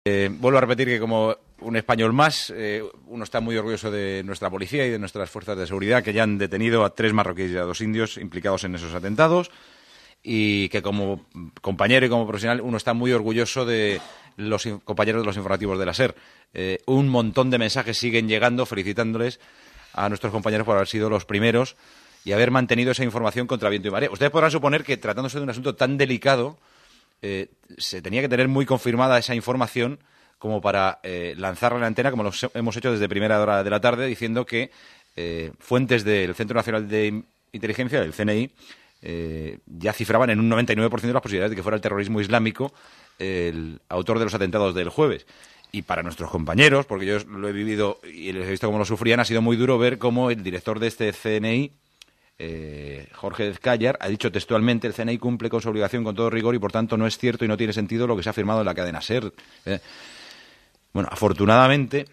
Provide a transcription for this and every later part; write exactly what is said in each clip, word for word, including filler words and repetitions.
Eh, vuelvo a repetir que como un español más, eh, uno está muy orgulloso de nuestra policía y de nuestras fuerzas de seguridad que ya han detenido a tres marroquíes y a dos indios implicados en esos atentados, y que como compañero y como profesional uno está muy orgulloso de los compañeros de los informativos de la SER. Eh, un montón de mensajes siguen llegando felicitándoles a nuestros compañeros por haber sido los primeros y haber mantenido esa información contra viento y marea. Ustedes podrán suponer que tratándose de un asunto tan delicado, Eh, se tenía que tener muy confirmada esa información como para eh, lanzarla en la antena, como lo hemos hecho desde primera hora de la tarde, diciendo que eh, fuentes del Centro Nacional de Inteligencia, del C N I, eh, ya cifraban en un noventa y nueve por ciento las posibilidades de que fuera el terrorismo islámico el autor de los atentados del jueves. Y para nuestros compañeros, porque yo lo he vivido y les he visto cómo lo sufrían, ha sido muy duro ver cómo el director de este C N I, Eh, Jorge Ezcayar, ha dicho textualmente: el C N I cumple con su obligación con todo rigor y por tanto no es cierto y no tiene sentido lo que se ha afirmado en la cadena SER. Eh, bueno, afortunadamente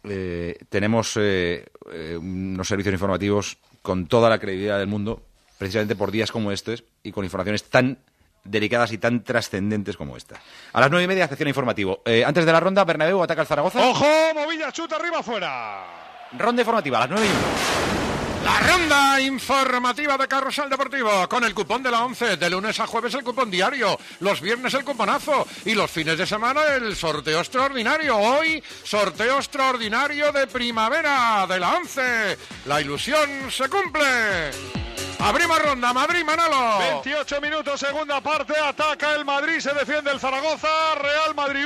eh, tenemos eh, eh, unos servicios informativos con toda la credibilidad del mundo, precisamente por días como estos y con informaciones tan delicadas y tan trascendentes como esta. A las nueve y media, sección informativo. Eh, antes de la ronda, Bernabéu ataca al Zaragoza. ¡Ojo! Movilla, chuta arriba, afuera. Ronda informativa a las nueve y uno. La ronda informativa de Carrusel Deportivo con el cupón de la once. De lunes a jueves el cupón diario, los viernes el cuponazo y los fines de semana el sorteo extraordinario. Hoy, sorteo extraordinario de primavera de la once. La ilusión se cumple. Abrimos ronda, Madrid, Manolo. veintiocho minutos, segunda parte. Ataca el Madrid, se defiende el Zaragoza. Real Madrid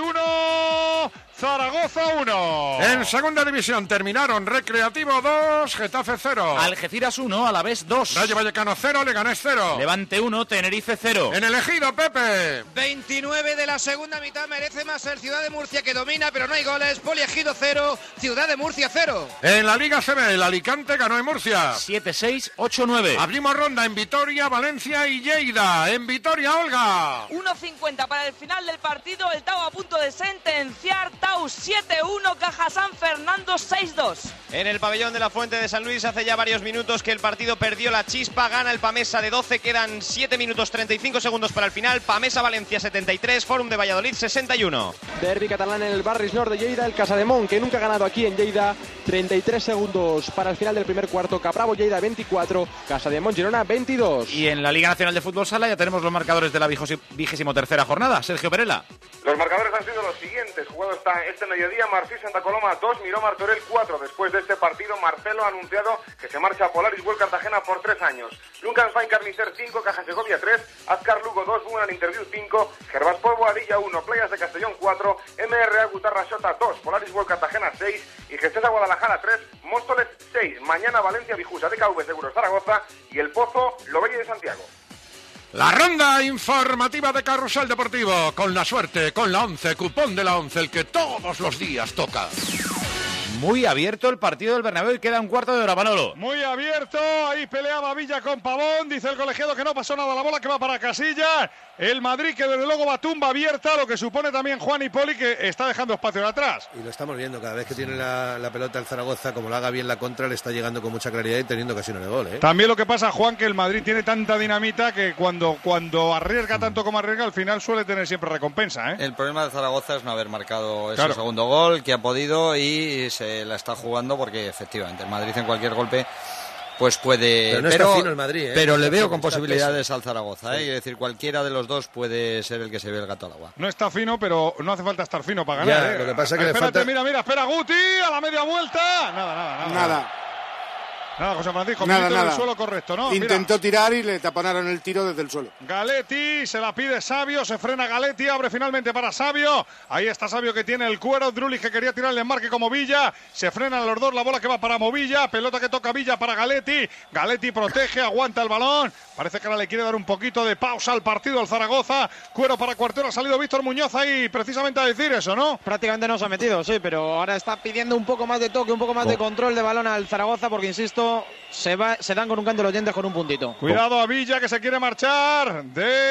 uno, Zaragoza uno. En segunda división terminaron Recreativo dos, Getafe cero. Algeciras uno, Alavés dos. Rayo Vallecano cero, Leganés cero. Levante uno, Tenerife cero. En el Ejido, Pepe. veintinueve de la segunda mitad, merece más el Ciudad de Murcia, que domina, pero no hay goles. Poliegido cero, Ciudad de Murcia cero. En la Liga C B, el Alicante ganó en Murcia. siete seis, ocho nueve. Abrimos ronda en Vitoria, Valencia y Lleida. En Vitoria, Olga. uno cincuenta para el final del partido, el Tau a punto de sentenciar. Tau siete uno, Caja San Fernando seis dos. En el pabellón de la Fuente de San Luis hace ya varios minutos que el partido perdió la chispa. Gana el Pamesa de doce, quedan siete minutos treinta y cinco segundos para el final. Pamesa Valencia setenta y tres, Fórum de Valladolid sesenta y uno. Derbi catalán en el Barris Nord de Lleida, el Casademont, que nunca ha ganado aquí en Lleida. treinta y tres segundos para el final del primer cuarto. Capravo Lleida veinticuatro, Casademont Girona veintidós. Y en la Liga Nacional de Fútbol Sala ya tenemos los marcadores de la vigésimo tercera jornada. Sergio Perela. Los marcadores han sido los siguientes. Jugado está este mediodía: Marfil Santa Coloma dos, Miró Martorell cuatro. Después de este partido, Marcelo ha anunciado que se marcha a Polaris World Cartagena por tres años. Lucas Fain Carnicer cinco, Caja Segovia tres, Azcar Lugo dos, Buenan Interview cinco, Gervás Polvo Adilla uno, Playas de Castellón cuatro, M R A Gutarra Xota dos, Polaris World Cartagena seis y Gestesa Guadalajara tres, Móstoles seis. Mañana Valencia Vijusa, D K V Seguros Zaragoza y El Pozo Lobería de Santiago. La ronda informativa de Carrusel Deportivo, con la suerte, con la once, cupón de la once, el que todos los días toca. Muy abierto el partido del Bernabéu y queda un cuarto de hora, Manolo. Muy abierto, ahí peleaba Villa con Pavón, dice el colegiado que no pasó nada, la bola que va para Casillas. El Madrid que desde luego va tumba abierta, lo que supone también Juan y Poli, que está dejando espacio atrás. Y lo estamos viendo, cada vez que tiene la, la pelota el Zaragoza, como lo haga bien la contra, le está llegando con mucha claridad y teniendo ocasiones de gol, ¿eh? También lo que pasa, Juan, que el Madrid tiene tanta dinamita que cuando, cuando arriesga tanto como arriesga, al final suele tener siempre recompensa, ¿eh? El problema de Zaragoza es no haber marcado ese Claro. segundo gol, que ha podido y se la está jugando porque efectivamente el Madrid en cualquier golpe pues puede, pero, no pero, está fino el Madrid, ¿eh? pero le Está veo fino, con está posibilidades peso. al Zaragoza, ¿eh? Sí. Es decir, cualquiera de los dos puede ser el que se ve el gato al agua. No está fino, pero no hace falta estar fino para ganar, Ya, ¿eh? lo que pasa es que le Espérate, falta- mira, mira, espera Guti, a la media vuelta. Nada, nada, nada. Nada. Nada, José Francisco, Nada, minuto en nada. el suelo correcto, ¿no? Intentó Mira. tirar y le taponaron el tiro desde el suelo. Galetti, se la pide Sabio, se frena Galetti, abre finalmente para Sabio. Ahí está Sabio que tiene el cuero, Drulich que quería tirar el enmarque como Villa. Se frenan los dos, la bola que va para Movilla, pelota que toca Villa para Galetti. Galetti protege, aguanta el balón. Parece que ahora le quiere dar un poquito de pausa al partido al Zaragoza. Cuero para Cuartero, ha salido Víctor Muñoz ahí precisamente a decir eso, ¿no? Prácticamente no se ha metido, sí, pero ahora está pidiendo un poco más de toque, un poco más Oh. de control de balón al Zaragoza, porque insisto, se, va, se dan con un canto los oyentes con un puntito. Cuidado a Villa, que se quiere marchar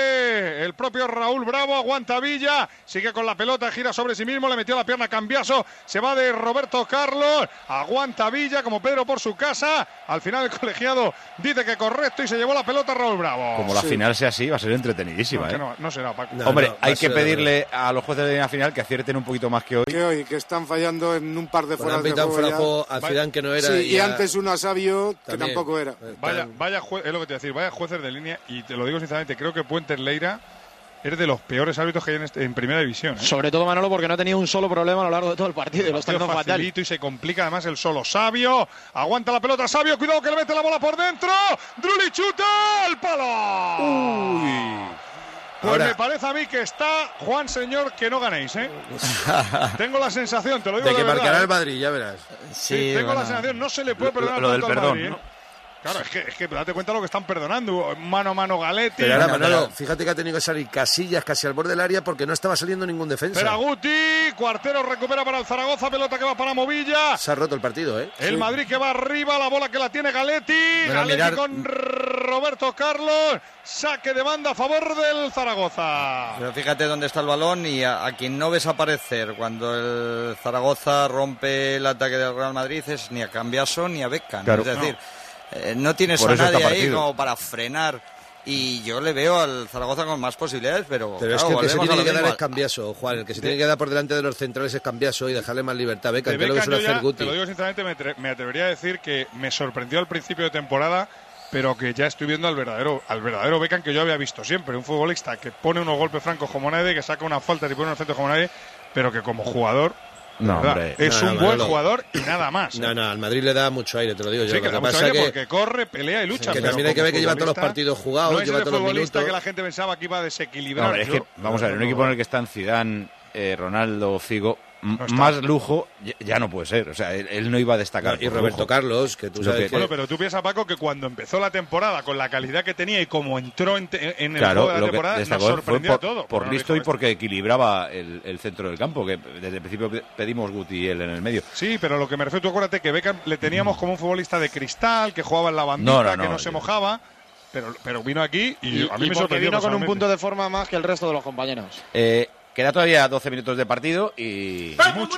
de el propio Raúl Bravo. Aguanta Villa, sigue con la pelota, gira sobre sí mismo, le metió la pierna Cambiaso, se va de Roberto Carlos, aguanta Villa como Pedro por su casa. Al final el colegiado dice que correcto y se llevó la pelota Raúl Bravo. Como la sí. final sea así, va a ser entretenidísima. No, ¿eh? no, no será, Paco. No, Hombre, no, hay que ser... pedirle a los jueces de la final que acierten un poquito más que hoy. Que hoy, que están fallando en un par de fueras de juego. fuera juego a Zidane que no era. Sí, y, y a... antes uno a Sabio que También. tampoco era. Vaya, vaya jue... es lo que te voy a decir, vaya jueces de línea, y te lo digo sinceramente, creo que Puentes Leira es de los peores árbitros que hay en, este, en primera división. ¿eh? Sobre todo Manolo, porque no ha tenido un solo problema a lo largo de todo el partido. El lo está partido haciendo facilito fatal. y se complica además el solo. Sabio, aguanta la pelota Sabio, cuidado que le mete la bola por dentro. Drulli chuta al palo. Uy. Pues Ahora, me parece a mí que está Juan Señor que no ganéis, ¿eh? Tengo la sensación, te lo digo de de que verdad, marcará ¿eh? el Madrid, ya verás. Sí, Sí, tengo bueno. la sensación, no se le puede perdonar Lo- lo del tanto al perdón, Madrid, ¿no? ¿eh? Claro, es que, es que date cuenta de lo que están perdonando. Mano a mano Galetti. Pero ahora, Bueno, Manolo, pero- fíjate que ha tenido que salir Casillas casi al borde del área porque no estaba saliendo ningún defensa. Peraguti, Cuartero recupera para el Zaragoza, pelota que va para Movilla. Se ha roto el partido, ¿eh? El Sí. Madrid que va arriba, la bola que la tiene Galetti. Bueno, Galetti mirar- con Roberto Carlos. Saque de banda a favor del Zaragoza. Pero fíjate dónde está el balón y a, a quien no ves aparecer cuando el Zaragoza rompe el ataque del Real Madrid es ni a Cambiaso ni a Beckham. Claro. Es decir, eh, no tienes Por a eso está nadie ahí partido. como para frenar. Y yo le veo al Zaragoza con más posibilidades, pero, Pero es claro, que el que se volvemos a tiene lo que dar mismo. es Cambiaso, Juan. El que se tiene que dar por delante de los centrales es Cambiaso y dejarle más libertad a Beckham, De que es lo que Beckham suele yo hacer ya, Guti. te lo digo sinceramente, me, atre- me atrevería a decir que me sorprendió al principio de temporada, pero que ya estoy viendo al verdadero al verdadero Beckham que yo había visto siempre. Un futbolista que pone unos golpes francos como nadie, que saca una falta y pone unos centros como nadie, pero que como jugador, No, ¿verdad? hombre. es No, no, un buen Manolo. jugador y nada más. ¿eh? No, no, al Madrid le da mucho aire, te lo digo yo. Sí, Lo que, que da mucho pasa aire que porque corre, pelea y lucha. que pero también hay que como ver que lleva todos los futbolista, partidos jugados, no es lleva el todos los futbolista minutos. que la gente pensaba que iba a No, desequilibrar. hombre, es Yo- que, vamos a ver, un equipo en el que están Zidane, eh, Ronaldo, Figo, m- No está. más lujo ya, ya no puede ser. O sea, él, él no iba a destacar. y por Roberto lujo. Carlos, que tú Lo sabes que- que... Bueno, pero tú piensas, Paco, que cuando empezó la temporada, con la calidad que tenía y como entró en, te- en el Claro, juego de la lo que temporada, nos destacó fue sorprendió por, a todos. por Bueno, listo dijo y porque equilibraba el, el centro del campo, que desde el principio pe- pedimos Guti y él en el medio. Sí, pero lo que me refiero, tú acuérdate que Beckham le teníamos como un futbolista de cristal, que jugaba en la bandita, No, no, no, que no se yo- mojaba, pero, pero vino aquí y, Y, a mí y me porque sorprendió vino con un personalmente. punto de forma más que el resto de los compañeros. Eh, queda todavía doce minutos de partido y...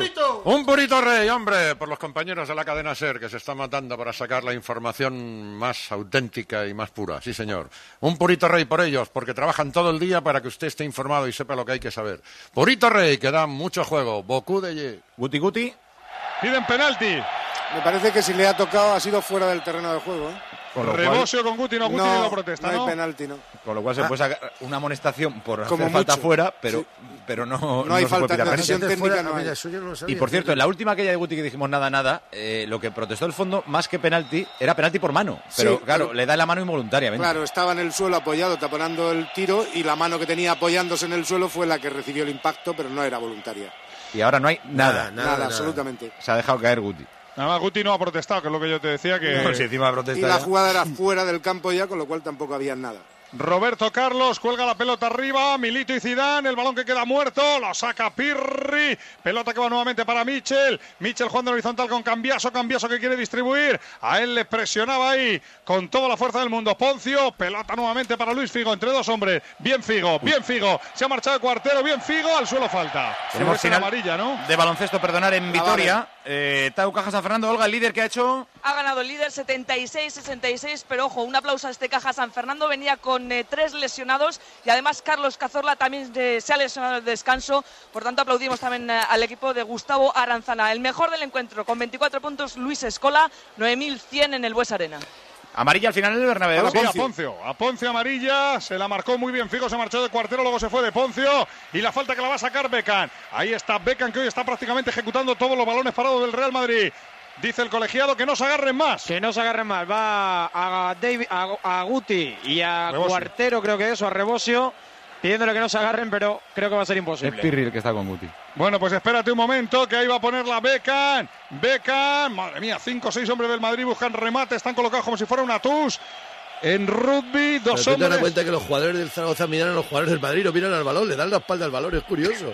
Un purito rey, hombre, por los compañeros de la cadena SER que se están matando para sacar la información más auténtica y más pura. Sí, señor. Un purito rey por ellos, porque trabajan todo el día para que usted esté informado y sepa lo que hay que saber. Purito rey, que da mucho juego. Bocú de ye. Guti Guti. Piden penalti. Me parece que si le ha tocado ha sido fuera del terreno de juego. ¿eh? Con lo cual, Rebosio con Guti, no Guti no, ni lo protesta, no hay ¿no? penalti, ¿no? con lo cual se Ah. puede sacar una amonestación por Como hacer falta mucho. fuera, pero, Sí. pero no, No hay se puede falta, pitar penalti. decisión Antes técnica fuera- no hay. mira, eso yo no lo sabía. Y por cierto, en la última aquella de Guti que dijimos nada, nada, eh, lo que protestó el fondo, más que penalti, era penalti por mano. Pero Sí, claro, pero- le da la mano involuntariamente. Claro, estaba en el suelo apoyado, taponando el tiro, y la mano que tenía apoyándose en el suelo fue la que recibió el impacto, pero no era voluntaria. Y ahora no hay Nada, nada. Nada, nada. absolutamente. Se ha dejado caer Guti. Nada más, Guti no ha protestado, que es lo que yo te decía, que... No, si encima protesta Y la ya. jugada era fuera del campo ya, con lo cual tampoco había nada. Roberto Carlos cuelga la pelota arriba, Milito y Zidane, el balón que queda muerto, lo saca Pirri, pelota que va nuevamente para Michel, Michel jugando en horizontal con Cambiaso, Cambiaso que quiere distribuir, a él le presionaba ahí con toda la fuerza del mundo Poncio, pelota nuevamente para Luis Figo, entre dos hombres, bien Figo, bien Figo, se ha marchado el Cuartero, bien Figo, al suelo falta. Tenemos Debe ser final amarilla, ¿no? de baloncesto, perdonar, en La Vitoria. Eh, Tau Caja San Fernando, Olga, el líder que ha hecho... Ha ganado el líder setenta y seis sesenta y seis, pero ojo, un aplauso a este Caja San Fernando. Venía con eh, tres lesionados y además Carlos Cazorla también eh, se ha lesionado el descanso. Por tanto, aplaudimos también eh, al equipo de Gustavo Aranzana. El mejor del encuentro, con veinticuatro puntos, Luis Escola, nueve mil cien en el Bues Arena. Amarilla al final del Bernabéu. Sí, a Poncio, a Poncio amarilla, se la marcó muy bien Figo, se marchó de Cuartero, luego se fue de Poncio y la falta que la va a sacar Beckham. Ahí está Beckham, que hoy está prácticamente ejecutando todos los balones parados del Real Madrid. Dice el colegiado que no se agarren más. Que no se agarren más. Va a, David, a, a Guti y a Rebosio. Cuartero, creo que eso, a Rebosio, pidiéndole que no se agarren, pero creo que va a ser Es imposible. Pirri el que está con Guti. Bueno, pues espérate un momento, que ahí va a poner la Beckham. Beckham, madre mía, cinco o seis hombres del Madrid buscan remate, están colocados como si fuera una tus. En rugby, dos Pero tú te das hombres. cuenta que los jugadores del Zaragoza miran a los jugadores del Madrid, no miran al balón, le dan la espalda al balón, es curioso.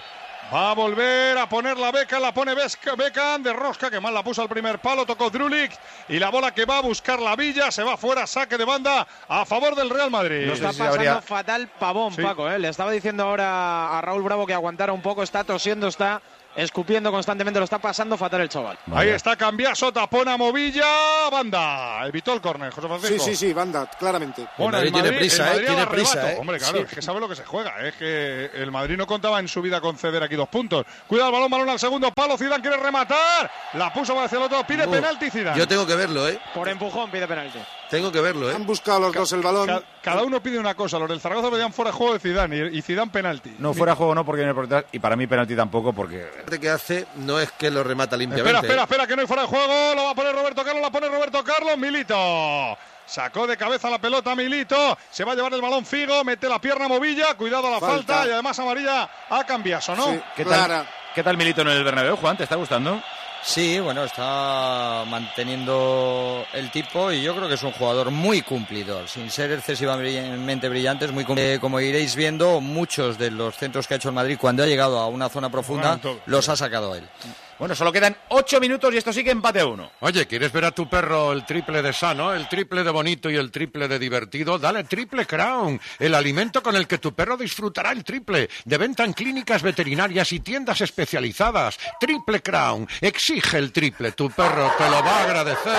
Va a volver a poner la Beca, la pone Beckham de rosca, que mal la puso al primer palo, tocó Drulic y la bola que va a buscar la Villa, se va fuera, saque de banda a favor del Real Madrid. Lo está pasando habría... fatal Pavón, sí. Paco, ¿eh? Le estaba diciendo ahora a Raúl Bravo que aguantara un poco, está tosiendo, está escupiendo constantemente, lo está pasando fatal el chaval. Vale. Ahí está Cambiaso, tapona Movilla, banda. Evitó el córner, José Francisco. Sí, sí, sí, banda, claramente. Bueno, el Madrid, tiene prisa, eh, tiene prisa, eh. Hombre, claro, sí. Es que sabe lo que se juega. Es que el Madrid no contaba en su vida con ceder aquí dos puntos. Cuidado el balón, balón al segundo palo. Zidane quiere rematar. La puso hacia el otro. Pide uh, penalti Zidane. Yo tengo que verlo, eh. Por empujón pide penalti. Tengo que verlo, eh. Han buscado los dos el balón. Ca cada uno pide una cosa. Los del Zaragoza pedían fuera de juego de Zidane y, y Zidane penalti. No, fuera de juego no, porque viene por detrás. Y para mí penalti tampoco, porque... Lo que hace no es que lo remata limpiamente. Espera, espera, espera, que no hay fuera de juego. Lo va a poner Roberto Carlos, la pone Roberto Carlos. Milito. Sacó de cabeza la pelota Milito. Se va a llevar el balón Figo. Mete la pierna Movilla. Cuidado a la falta. falta y además amarilla a Cambiaso, ¿no? Sí, ¿Qué tal, ¿Qué tal Milito en el Bernabéu, Juan? ¿Te está gustando? Sí, bueno, está manteniendo el tipo y yo creo que es un jugador muy cumplidor, sin ser excesivamente brillante, es muy cumplidor. Como iréis viendo, muchos de los centros que ha hecho el Madrid cuando ha llegado a una zona profunda los ha sacado él. Bueno, solo quedan ocho minutos y esto sigue empate a uno. Oye, ¿quieres ver a tu perro el triple de sano, el triple de bonito y el triple de divertido? Dale Triple Crown, el alimento con el que tu perro disfrutará el triple. De venta en clínicas veterinarias y tiendas especializadas. Triple Crown, exige el triple. Tu perro te lo va a agradecer.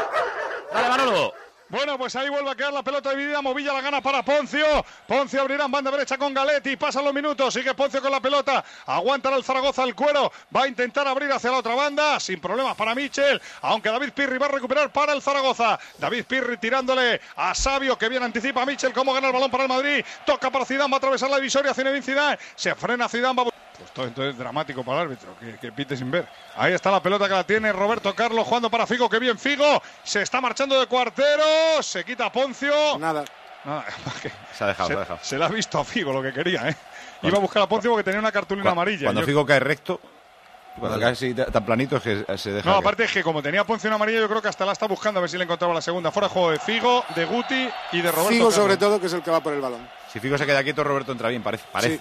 Dale, Manolo. Bueno, pues ahí vuelve a quedar la pelota dividida. Movilla la gana para Poncio. Poncio abrirá en banda derecha con Galetti. Pasan los minutos. Sigue Poncio con la pelota. Aguanta el Zaragoza al cuero. Va a intentar abrir hacia la otra banda. Sin problemas para Michel. Aunque David Pirri va a recuperar para el Zaragoza. David Pirri tirándole a Sabio, que bien anticipa a Michel. Cómo gana el balón para el Madrid. Toca para Zidane. Va a atravesar la divisoria. Zinedine Zidane. Se frena Zidane. Va a... Pues todo entonces dramático para el árbitro, que, que pite sin ver. Ahí está la pelota que la tiene Roberto Carlos jugando para Figo, que bien Figo. Se está marchando de cuartero, se quita a Poncio. Nada. Nada. Se ha dejado, se, se ha dejado. Se le ha visto a Figo lo que quería, ¿eh? Iba a buscar a Poncio porque tenía una cartulina cuando, amarilla. Cuando yo... Figo cae recto, cuando cae así tan planito es que se deja. No, caer. aparte es que como tenía Poncio una amarilla, yo creo que hasta la está buscando a ver si le encontraba la segunda. Fuera de juego de Figo, de Guti y de Roberto Figo Carlos. sobre todo, que es el que va por el balón. Si Figo se queda quieto, Roberto entra bien, parece. parece. Sí.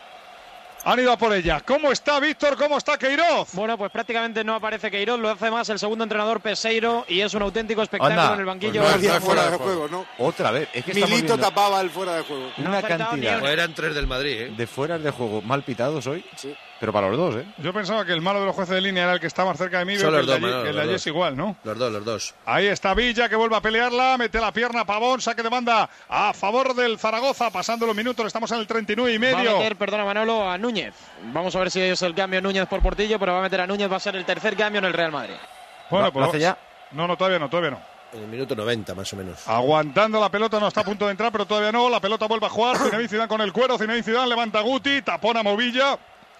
Han ido a por ella. ¿Cómo está Víctor? ¿Cómo está Queiroz? Bueno, pues prácticamente no aparece Queiroz, lo hace más el segundo entrenador Peseiro y es un auténtico espectáculo Anda, en el banquillo. Pues no, no fuera de juego, ¿no? Otra vez. Es que Milito tapaba el fuera de juego. Una no cantidad. Pues eran tres del Madrid, ¿eh? De fueras de juego mal pitados hoy. Sí. Pero para los dos, ¿eh? Yo pensaba que el malo de los jueces de línea era el que está más cerca de mí, Son pero los que el dos, de allí, Manolo, el de los allí dos. es igual, ¿no? Los dos, los dos. Ahí está Villa, que vuelve a pelearla, mete la pierna Pavón, saque de banda a favor del Zaragoza, pasando los minutos, estamos en el treinta y nueve y medio. Va a meter, perdona Manolo, a Núñez. Vamos a ver si es el cambio Núñez por Portillo, pero va a meter a Núñez, va a ser el tercer cambio en el Real Madrid. Bueno, ¿Lo, pues ¿lo hace ya? No, no, todavía no, todavía no. En el minuto noventa, más o menos. Aguantando la pelota, no está a punto de entrar, pero todavía no. La pelota vuelve a jugar. Zinedine Zidane con el cuero. Zinedine Zidane levanta a Guti, tapona a Movilla.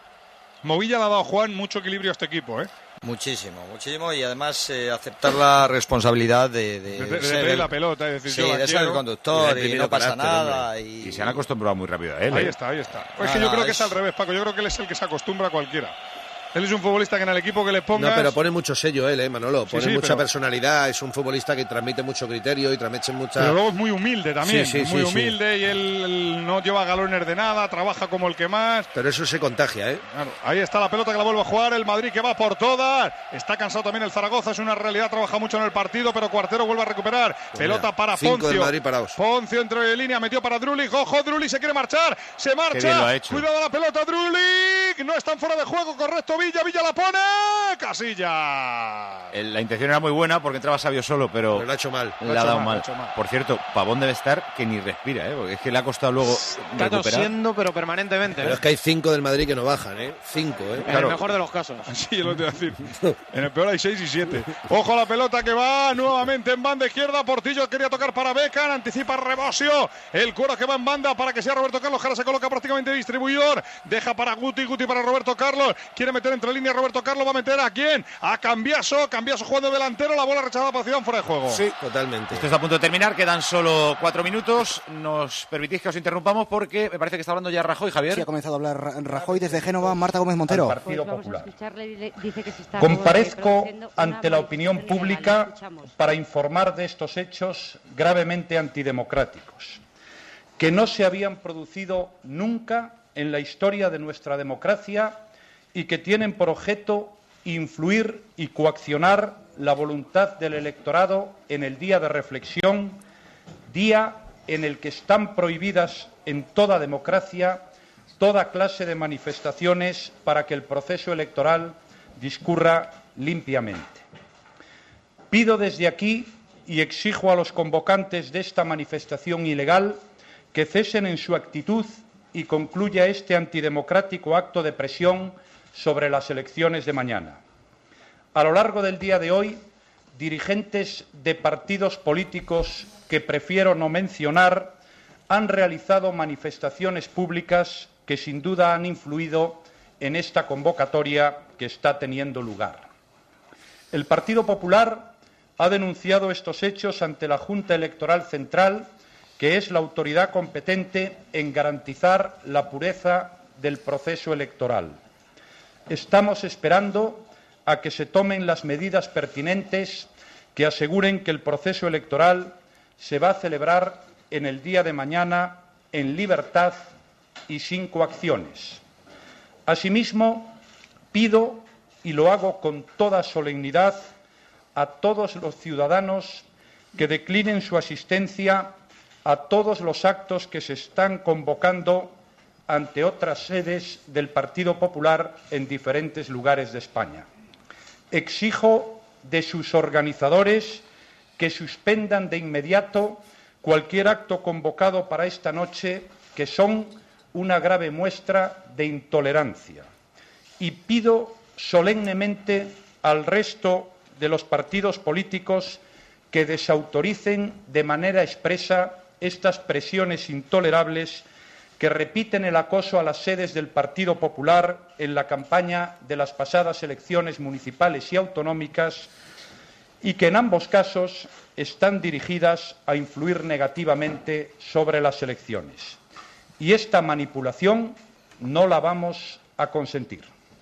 Movilla le ha dado a Juan mucho equilibrio a este equipo, ¿eh? Muchísimo, muchísimo. Y además eh, aceptar la responsabilidad de, de, de, de, ser de el, la pelota. Es decir, sí, yo la de ser quiero. el conductor y, y no pasa carácter, nada. Y... y se han acostumbrado muy rápido a él. Ahí ¿eh? está, ahí está. Ah, es que yo creo es... que es al revés, Paco. Yo creo que él es el que se acostumbra a cualquiera. Él es un futbolista que en el equipo que le pongas... No, pero pone mucho sello él, eh, Manolo. Pone sí, sí, mucha pero... personalidad. Es un futbolista que transmite mucho criterio y transmite mucha... Pero luego es muy humilde también. Sí, sí, muy sí, humilde sí. y él, él no lleva galones de nada, trabaja como el que más. Pero eso se contagia, ¿eh? Claro, ahí está la pelota que la vuelve a jugar el Madrid, que va por todas. Está cansado también el Zaragoza, es una realidad, trabaja mucho en el partido, pero Cuartero vuelve a recuperar. Pues pelota mira, para cinco Poncio. del Madrid parados. Poncio entró en línea, metió para Drulic. Ojo, Drulic se quiere marchar. Se marcha. Qué bien lo ha hecho. Cuidado la pelota, Drulic. No están fuera de juego, correcto. Villa, Villa la pone. Casilla. El, la intención era muy buena porque entraba Sabio solo, pero, pero lo ha hecho mal. Le ha dado mal, mal. mal. Por cierto, Pavón debe estar que ni respira, ¿eh? Porque es que le ha costado luego Está recuperar. tosiendo, pero permanentemente. Pero ¿eh? es que hay cinco del Madrid que no bajan, ¿eh? Cinco, ¿eh? En Claro. el mejor de los casos. Sí, yo lo te voy a decir. En el peor hay seis y siete. Ojo a la pelota que va nuevamente en banda izquierda. Portillo quería tocar para Beckham. Anticipa Rebosio. El cuero que va en banda para que sea Roberto Carlos. Jara se coloca prácticamente distribuidor. Deja para Guti. Guti para Roberto Carlos. Quiere meter entre líneas Roberto Carlos. Va a meter a quién? A Cambiaso. Cambiaso jugando delantero. La bola rechazada para Zidane fuera de juego. Sí, totalmente. Esto está a punto de terminar. Quedan solo cuatro minutos. Nos permitís que os interrumpamos porque me parece que está hablando ya Rajoy, Javier. Sí, ha comenzado a hablar Rajoy desde Génova. Marta Gómez Montero. Partido Popular. Dice que se está Comparezco ante la opinión pública para informar de estos hechos gravemente antidemocráticos, que no se habían producido nunca en la historia de nuestra democracia y que tienen por objeto influir y coaccionar la voluntad del electorado en el día de reflexión, día en el que están prohibidas en toda democracia toda clase de manifestaciones para que el proceso electoral discurra limpiamente. Pido desde aquí y exijo a los convocantes de esta manifestación ilegal que cesen en su actitud y concluya este antidemocrático acto de presión sobre las elecciones de mañana. A lo largo del día de hoy, dirigentes de partidos políticos que prefiero no mencionar han realizado manifestaciones públicas que sin duda han influido en esta convocatoria que está teniendo lugar. El Partido Popular ha denunciado estos hechos ante la Junta Electoral Central, que es la autoridad competente en garantizar la pureza del proceso electoral. Estamos esperando a que se tomen las medidas pertinentes que aseguren que el proceso electoral se va a celebrar en el día de mañana en libertad y sin coacciones. Asimismo, pido, y lo hago con toda solemnidad, a todos los ciudadanos que declinen su asistencia a todos los actos que se están convocando ante otras sedes del Partido Popular en diferentes lugares de España. Exijo de sus organizadores que suspendan de inmediato cualquier acto convocado para esta noche, que son una grave muestra de intolerancia. Y pido solemnemente al resto de los partidos políticos que desautoricen de manera expresa estas presiones intolerables que repiten el acoso a las sedes del Partido Popular en la campaña de las pasadas elecciones municipales y autonómicas y que en ambos casos están dirigidas a influir negativamente sobre las elecciones. Y esta manipulación no la vamos a consentir.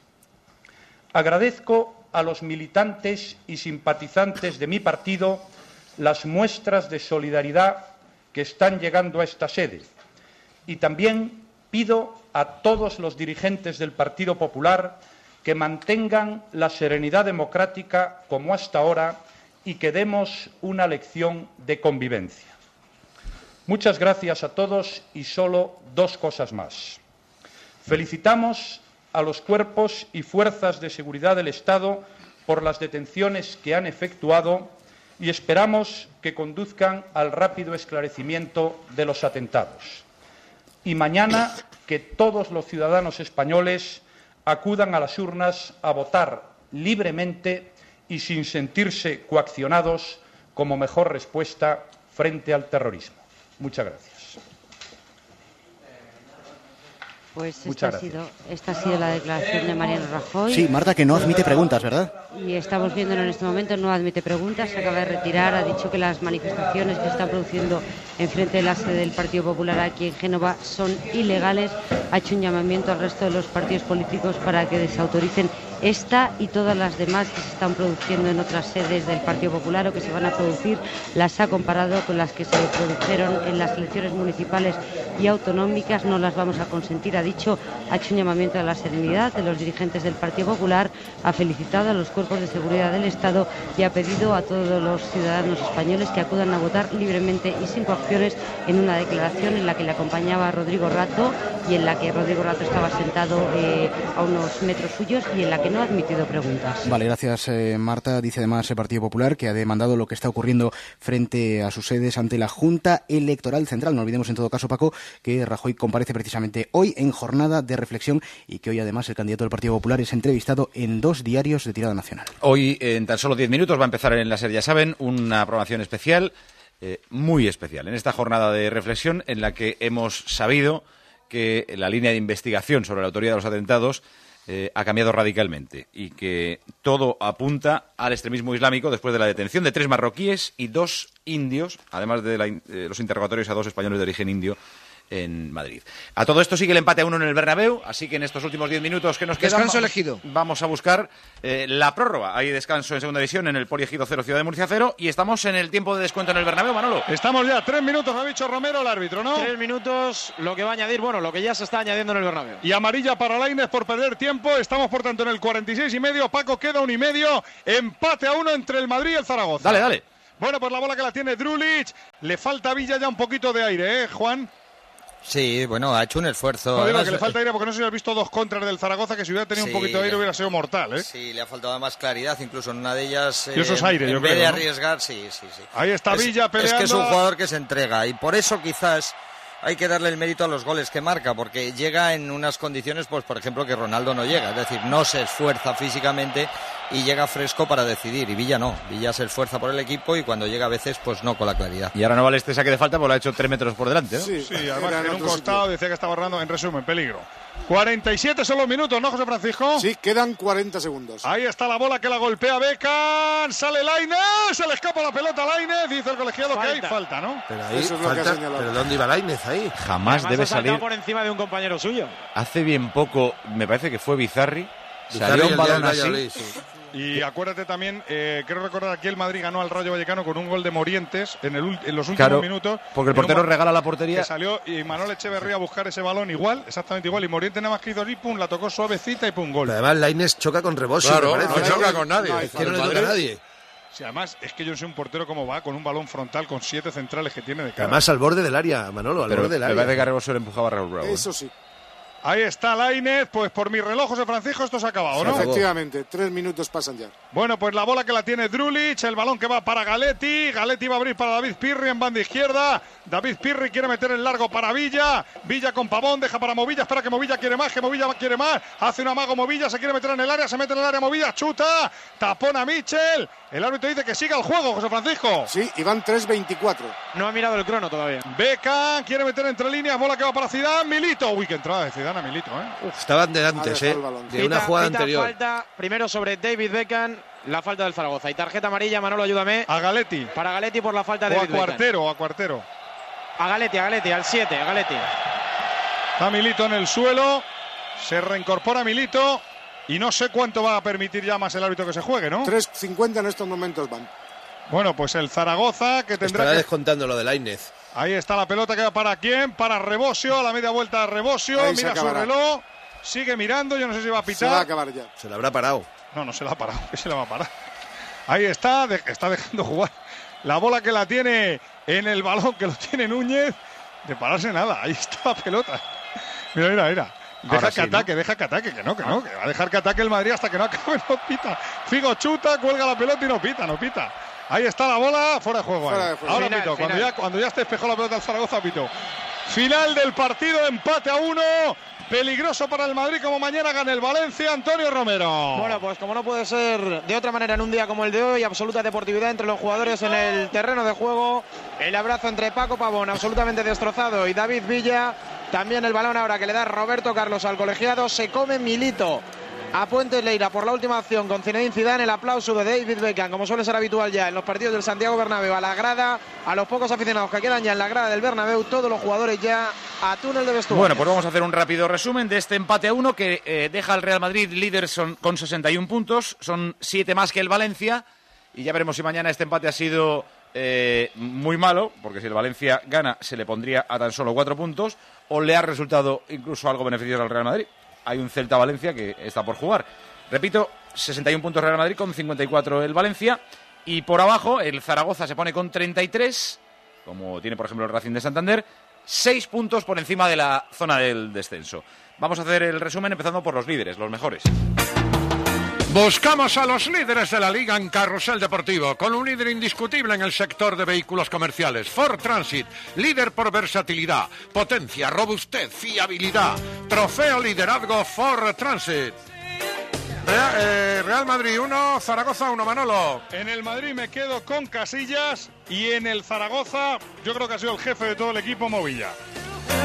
Agradezco a los militantes y simpatizantes de mi partido las muestras de solidaridad que están llegando a esta sede. Y también pido a todos los dirigentes del Partido Popular que mantengan la serenidad democrática como hasta ahora y que demos una lección de convivencia. Muchas gracias a todos y solo dos cosas más. Felicitamos a los cuerpos y fuerzas de seguridad del Estado por las detenciones que han efectuado y esperamos que conduzcan al rápido esclarecimiento de los atentados. Y mañana que todos los ciudadanos españoles acudan a las urnas a votar libremente y sin sentirse coaccionados como mejor respuesta frente al terrorismo. Muchas gracias. Pues esta ha, sido, esta ha sido la declaración de Mariano Rajoy. Sí, Marta, que no admite preguntas, ¿verdad? Y estamos viéndolo en este momento, no admite preguntas, se acaba de retirar, ha dicho que las manifestaciones que están produciendo enfrente de la sede del Partido Popular aquí en Génova son ilegales. Ha hecho un llamamiento al resto de los partidos políticos para que desautoricen esta y todas las demás que se están produciendo en otras sedes del Partido Popular o que se van a producir. Las ha comparado con las que se produjeron en las elecciones municipales y autonómicas. No las vamos a consentir, ha dicho. Ha hecho un llamamiento a la serenidad de los dirigentes del Partido Popular, ha felicitado a los cuerpos de seguridad del Estado y ha pedido a todos los ciudadanos españoles que acudan a votar libremente y sin coacciones, en una declaración en la que le acompañaba Rodrigo Rato y en la que Rodrigo Rato estaba sentado eh, a unos metros suyos y en la que no ha admitido preguntas. Vale, gracias eh, Marta. Dice además el Partido Popular que ha demandado lo que está ocurriendo frente a sus sedes ante la Junta Electoral Central. No olvidemos en todo caso, Paco, que Rajoy comparece precisamente hoy en jornada de reflexión y que hoy además el candidato del Partido Popular es entrevistado en dos diarios de tirada nacional. Hoy en tan solo diez minutos va a empezar en la SER, ya saben, una programación especial, eh, muy especial, en esta jornada de reflexión en la que hemos sabido que la línea de investigación sobre la autoría de los atentados Eh, ha cambiado radicalmente y que todo apunta al extremismo islámico después de la detención de tres marroquíes y dos indios, además de la, eh, los interrogatorios a dos españoles de origen indio en Madrid. A todo esto sigue el empate a uno en el Bernabéu, así que en estos últimos diez minutos que nos quedan... Descanso vamos, elegido. Vamos a buscar eh, la prórroga. Hay descanso en segunda división en el Poliegido cero, Ciudad de Murcia cero, y estamos en el tiempo de descuento en el Bernabéu, Manolo. Estamos ya, tres minutos, ha dicho Romero, el árbitro, ¿no? Tres minutos, lo que va a añadir, bueno, lo que ya se está añadiendo en el Bernabéu. Y amarilla para Lainez por perder tiempo. Estamos, por tanto, en el cuarenta y seis y medio. Paco, queda un y medio. Empate a uno entre el Madrid y el Zaragoza. Dale, dale. Bueno, pues la bola que la tiene Drulic. Le falta a Villa ya un poquito de aire, ¿eh, Juan? Sí, bueno, ha hecho un esfuerzo. No, digo Además, que le falta aire porque no sé si has visto dos contras del Zaragoza que si hubiera tenido sí, un poquito de aire hubiera sido mortal, ¿eh? Sí, le ha faltado más claridad, incluso en una de ellas. Y eso es aire, en yo vez creo, de ¿no? arriesgar, sí, sí, sí. Ahí está es, Villa peleando. Es que es un jugador que se entrega y por eso quizás hay que darle el mérito a los goles que marca, porque llega en unas condiciones, pues por ejemplo, que Ronaldo no llega, es decir, no se esfuerza físicamente y llega fresco para decidir, y Villa no, Villa se esfuerza por el equipo y cuando llega a veces, pues no con la claridad. Y ahora no vale este saque de falta porque lo ha hecho tres metros por delante, ¿no? Sí, sí, además en un costado decía que estaba borrando, en resumen, peligro. cuarenta y siete son los minutos, ¿no, José Francisco? Sí, quedan cuarenta segundos. Ahí está la bola que la golpea Beckham, sale Lainez, se le escapa la pelota a Lainez, dice el colegiado falta. que hay falta, ¿no? Pero ahí Eso es lo falta, que ha señalado. ¿pero dónde iba Lainez ahí? Jamás debe ha saltado salir. por encima de un compañero suyo. Hace bien poco, me parece que fue Bizarri, Bizarri salió el un día balón del así. Valladolid, sí. Y acuérdate también, eh, quiero recordar aquí el Madrid ganó al Rayo Vallecano con un gol de Morientes en, el, en los últimos Claro, minutos. porque el portero regala la portería. Que salió y Manuel Echeverría a buscar ese balón igual, exactamente igual. Y Morientes nada más que hizo así, pum, la tocó suavecita y pum, gol. Pero además Lainez choca con Rebossi, Claro, me parece. no choca con nadie. No, es que no le toca a nadie. Sí, además, es que yo no sé un portero cómo va con un balón frontal con siete centrales que tiene de cara. Además al borde del área, Manolo, al Pero borde del me área. parece que a Rebosio le empujaba a Raúl Bravo. ¿eh? Eso sí. Ahí está Lainez, pues por mi reloj, José Francisco, esto se ha acabado, ¿no? Efectivamente, tres minutos pasan ya. Bueno, pues la bola que la tiene Drulic, el balón que va para Galetti, Galetti va a abrir para David Pirri en banda izquierda, David Pirri quiere meter el largo para Villa, Villa con Pavón, deja para Movilla, espera que Movilla quiere más, que Movilla quiere más, hace un amago Movilla, se quiere meter en el área, se mete en el área Movilla, chuta, tapona Michel, el árbitro dice que siga el juego, José Francisco. Sí, y van tres veinticuatro. No ha mirado el crono todavía. Beckham quiere meter entre líneas, bola que va para Zidane, Milito, uy, qué entrada de Zidane a Milito, ¿eh? Uf, estaban de antes, ¿eh? De una Pita- jugada pita anterior. falta primero sobre David Beckham, la falta del Zaragoza. Y tarjeta amarilla, Manolo, ayúdame. A Galetti. Para Galetti por la falta de O a David Beckham. Cuartero, o a Cuartero. A Galetti, a Galetti, al siete, a Galetti. Está Milito en el suelo, se reincorpora Milito y no sé cuánto va a permitir ya más el árbitro que se juegue, ¿no? tres cincuenta en estos momentos van. Bueno, pues el Zaragoza que tendrá Estará que... descontando lo de Lainez. Ahí está la pelota que va para quién, para Rebosio, a la media vuelta Rebosio, Ahí se mira su acabará. reloj, sigue mirando, yo no sé si va a pitar. Se va a acabar ya. Se la habrá parado. No, no se la ha parado, que se la va a parar. Ahí está, de- está dejando jugar. La bola que la tiene en el balón, que lo tiene Núñez, de pararse nada, ahí está la pelota. Mira, mira, mira. Deja Ahora que sí, ataque, deja que ataque, que no, que no, que va a dejar que ataque el Madrid hasta que no acabe, no pita. Figo chuta, cuelga la pelota y no pita, no pita. Ahí está la bola, fuera de juego. Fuera ahí. de juego. Ahora Final, pito, cuando final. ya, cuando ya esté despejó la pelota al Zaragoza, pito. Final del partido, empate a uno. Peligroso para el Madrid, como mañana gana el Valencia, Antonio Romero. Bueno, pues como no puede ser de otra manera en un día como el de hoy, absoluta deportividad entre los jugadores en el terreno de juego. El abrazo entre Paco Pavón, absolutamente destrozado, y David Villa. También el balón ahora que le da Roberto Carlos al colegiado. Se come Milito a Puente Leira por la última acción con Zinedine Zidane. El aplauso de David Beckham, como suele ser habitual ya en los partidos del Santiago Bernabéu, a la grada, a los pocos aficionados que quedan ya en la grada del Bernabéu, todos los jugadores ya a túnel de vestuario. Bueno, pues vamos a hacer un rápido resumen de este empate a uno que eh, deja al Real Madrid líder son- con sesenta y un puntos, son siete más que el Valencia, y ya veremos si mañana este empate ha sido eh, muy malo, porque si el Valencia gana se le pondría a tan solo cuatro puntos, o le ha resultado incluso algo beneficioso al Real Madrid. Hay un Celta-Valencia que está por jugar. Repito, sesenta y un puntos Real Madrid con cincuenta y cuatro el Valencia, y por abajo el Zaragoza se pone con treinta y tres, como tiene por ejemplo el Racing de Santander, seis puntos por encima de la zona del descenso. Vamos a hacer el resumen empezando por los líderes, los mejores. Buscamos a los líderes de la liga en Carrusel Deportivo, con un líder indiscutible en el sector de vehículos comerciales. Ford Transit, líder por versatilidad, potencia, robustez, fiabilidad. Trofeo liderazgo Ford Transit. Real, eh, Real Madrid uno, Zaragoza uno, Manolo. En el Madrid me quedo con Casillas y en el Zaragoza yo creo que ha sido el jefe de todo el equipo, Movilla.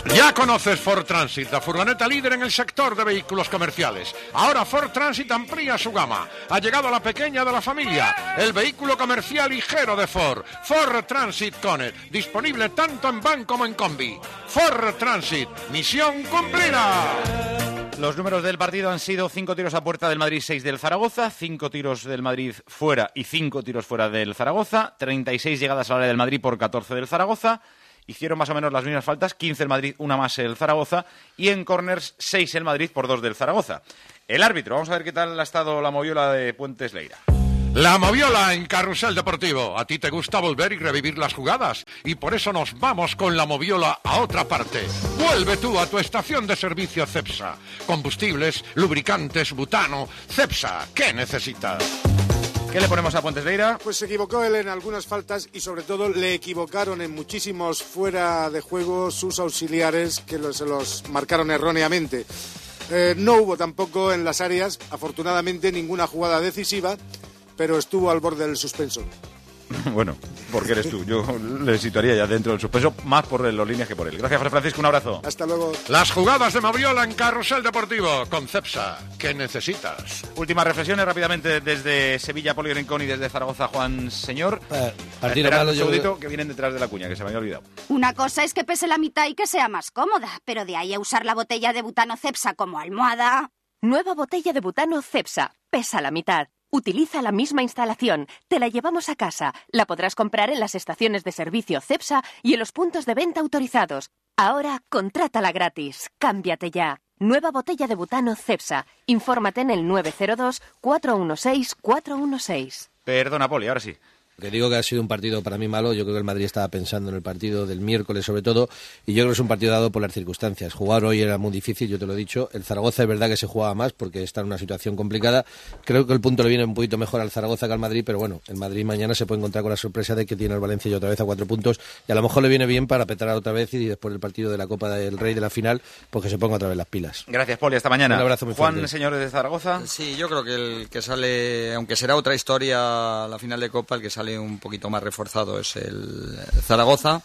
Ya conoces Ford Transit, la furgoneta líder en el sector de vehículos comerciales. Ahora Ford Transit amplía su gama. Ha llegado a la pequeña de la familia, el vehículo comercial ligero de Ford. Ford Transit Connect, disponible tanto en van como en combi. Ford Transit, misión cumplida. Los números del partido han sido cinco tiros a puerta del Madrid, seis del Zaragoza, cinco tiros del Madrid fuera y cinco tiros fuera del Zaragoza, treinta y seis llegadas al área del Madrid por catorce del Zaragoza. Hicieron más o menos las mismas faltas, quince el Madrid, una más el Zaragoza, y en córners seis el Madrid por dos del Zaragoza. El árbitro, vamos a ver qué tal ha estado la moviola de Puentes Leira. La moviola en Carrusel Deportivo. A ti te gusta volver y revivir las jugadas, y por eso nos vamos con la moviola a otra parte. Vuelve tú a tu estación de servicio Cepsa. Combustibles, lubricantes, butano. Cepsa, ¿qué necesitas? ¿Qué le ponemos a Puentes Leira? Pues se equivocó él en algunas faltas y sobre todo le equivocaron en muchísimos fuera de juego sus auxiliares que los, se los marcaron erróneamente. Eh, no hubo tampoco en las áreas, afortunadamente, ninguna jugada decisiva, pero estuvo al borde del suspenso. Bueno, porque eres tú. Yo le situaría ya dentro del suspenso, más por los líneas que por él. Gracias, José Francisco, un abrazo. Hasta luego. Las jugadas de moviola en Carrusel Deportivo con Cepsa. ¿Qué necesitas? Últimas reflexiones rápidamente desde Sevilla, Poli Rincón, y desde Zaragoza, Juan Señor. Eh, partido Esperad malo, un yo segundito, creo... que vienen detrás de la cuña, que se me había olvidado. Una cosa es que pese la mitad y que sea más cómoda, pero de ahí a usar la botella de butano Cepsa como almohada... Nueva botella de butano Cepsa. Pesa la mitad. Utiliza la misma instalación. Te la llevamos a casa. La podrás comprar en las estaciones de servicio Cepsa y en los puntos de venta autorizados. Ahora, contrátala gratis. Cámbiate ya. Nueva botella de butano Cepsa. Infórmate en el nueve cero dos, cuatro uno seis, cuatro uno seis. Perdona, Poli, ahora sí. Que digo que ha sido un partido para mí malo. Yo creo que el Madrid estaba pensando en el partido del miércoles sobre todo, y yo creo que es un partido dado por las circunstancias. Jugar hoy era muy difícil, yo te lo he dicho. El Zaragoza es verdad que se jugaba más porque está en una situación complicada. Creo que el punto le viene un poquito mejor al Zaragoza que al Madrid, pero bueno, el Madrid mañana se puede encontrar con la sorpresa de que tiene al Valencia y otra vez a cuatro puntos, y a lo mejor le viene bien para petar otra vez y después del partido de la Copa del Rey de la final, pues que se ponga otra vez las pilas. Gracias, Poli, hasta mañana. Un abrazo muy Juan, fuerte. señores de Zaragoza. Sí, yo creo que el que sale, aunque será otra historia la final de Copa, el que sale un poquito más reforzado es el Zaragoza.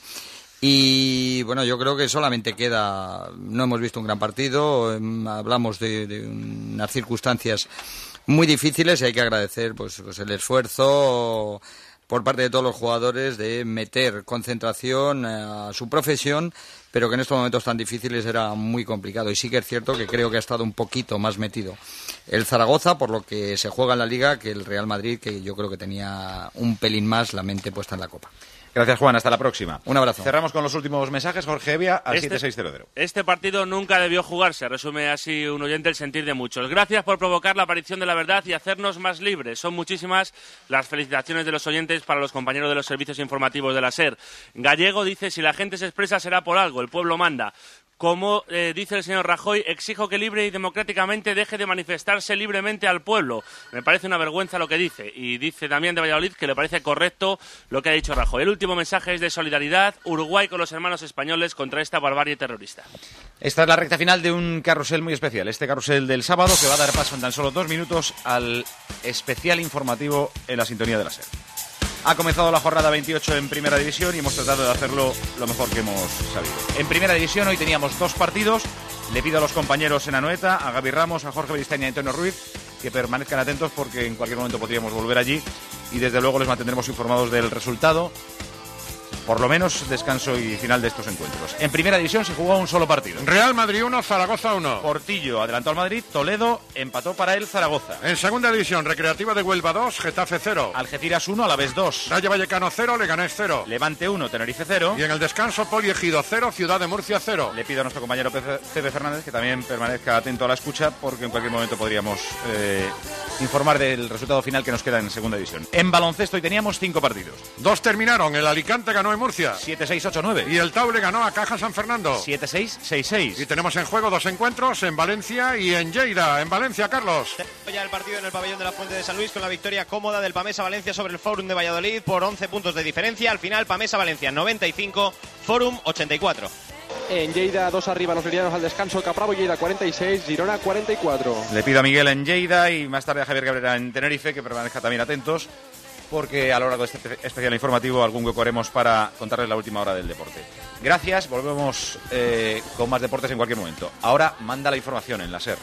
Y bueno, yo creo que solamente queda, no hemos visto un gran partido, hablamos de, de unas circunstancias muy difíciles y hay que agradecer pues, pues el esfuerzo por parte de todos los jugadores de meter concentración a su profesión, pero que en estos momentos tan difíciles era muy complicado. Y sí que es cierto que creo que ha estado un poquito más metido el Zaragoza por lo que se juega en la Liga que el Real Madrid, que yo creo que tenía un pelín más la mente puesta en la Copa. Gracias, Juan. Hasta la próxima. Un abrazo. Cerramos con los últimos mensajes. Jorge Evia al Este- siete seis cero cero. Este partido nunca debió jugarse, resume así un oyente el sentir de muchos. Gracias por provocar la aparición de la verdad y hacernos más libres. Son muchísimas las felicitaciones de los oyentes para los compañeros de los servicios informativos de la SER. Gallego dice, si la gente se expresa será por algo, el pueblo manda. Como eh, dice el señor Rajoy, exijo que libre y democráticamente deje de manifestarse libremente al pueblo. Me parece una vergüenza lo que dice. Y dice también de Valladolid que le parece correcto lo que ha dicho Rajoy. El último mensaje es de solidaridad, Uruguay con los hermanos españoles contra esta barbarie terrorista. Esta es la recta final de un carrusel muy especial. Este carrusel del sábado que va a dar paso en tan solo dos minutos al especial informativo en la sintonía de la SER. Ha comenzado la jornada veintiocho en Primera División y hemos tratado de hacerlo lo mejor que hemos sabido. En Primera División hoy teníamos dos partidos. Le pido a los compañeros en Anoeta, a Gaby Ramos, a Jorge Beristain y a Antonio Ruiz, que permanezcan atentos porque en cualquier momento podríamos volver allí y desde luego les mantendremos informados del resultado. Por lo menos descanso y final de estos encuentros. En Primera División se jugó un solo partido. Real Madrid uno, Zaragoza uno. Portillo adelantó al Madrid, Toledo empató para el Zaragoza. En Segunda División, Recreativa de Huelva dos, Getafe cero. Algeciras uno, Alavés dos. Rayo Vallecano cero, Leganés cero. Levante uno, Tenerife cero. Y en el descanso, Poli Ejido cero, Ciudad de Murcia cero. Le pido a nuestro compañero C B Fernández que también permanezca atento a la escucha porque en cualquier momento podríamos eh, informar del resultado final que nos queda en Segunda División. En baloncesto hoy teníamos cinco partidos. Dos terminaron, el Alicante ganó en Murcia. siete seis ocho nueve. Y el Taule ganó a Caja San Fernando. siete seis seis seis. Y tenemos en juego dos encuentros en Valencia y en Lleida. En Valencia, Carlos. Ya el partido en el pabellón de la Fuente de San Luis con la victoria cómoda del Pamesa Valencia sobre el Fórum de Valladolid por once puntos de diferencia. Al final, Pamesa Valencia noventa y cinco, Fórum ochenta y cuatro. En Lleida, dos arriba los lirianos al descanso. Capravo, Lleida cuarenta y seis, Girona cuarenta y cuatro. Le pido a Miguel en Lleida y más tarde a Javier Cabrera en Tenerife que permanezca también atentos, porque a lo largo de este especial informativo algún hueco haremos para contarles la última hora del deporte. Gracias, volvemos eh, con más deportes en cualquier momento. Ahora manda la información en la SER.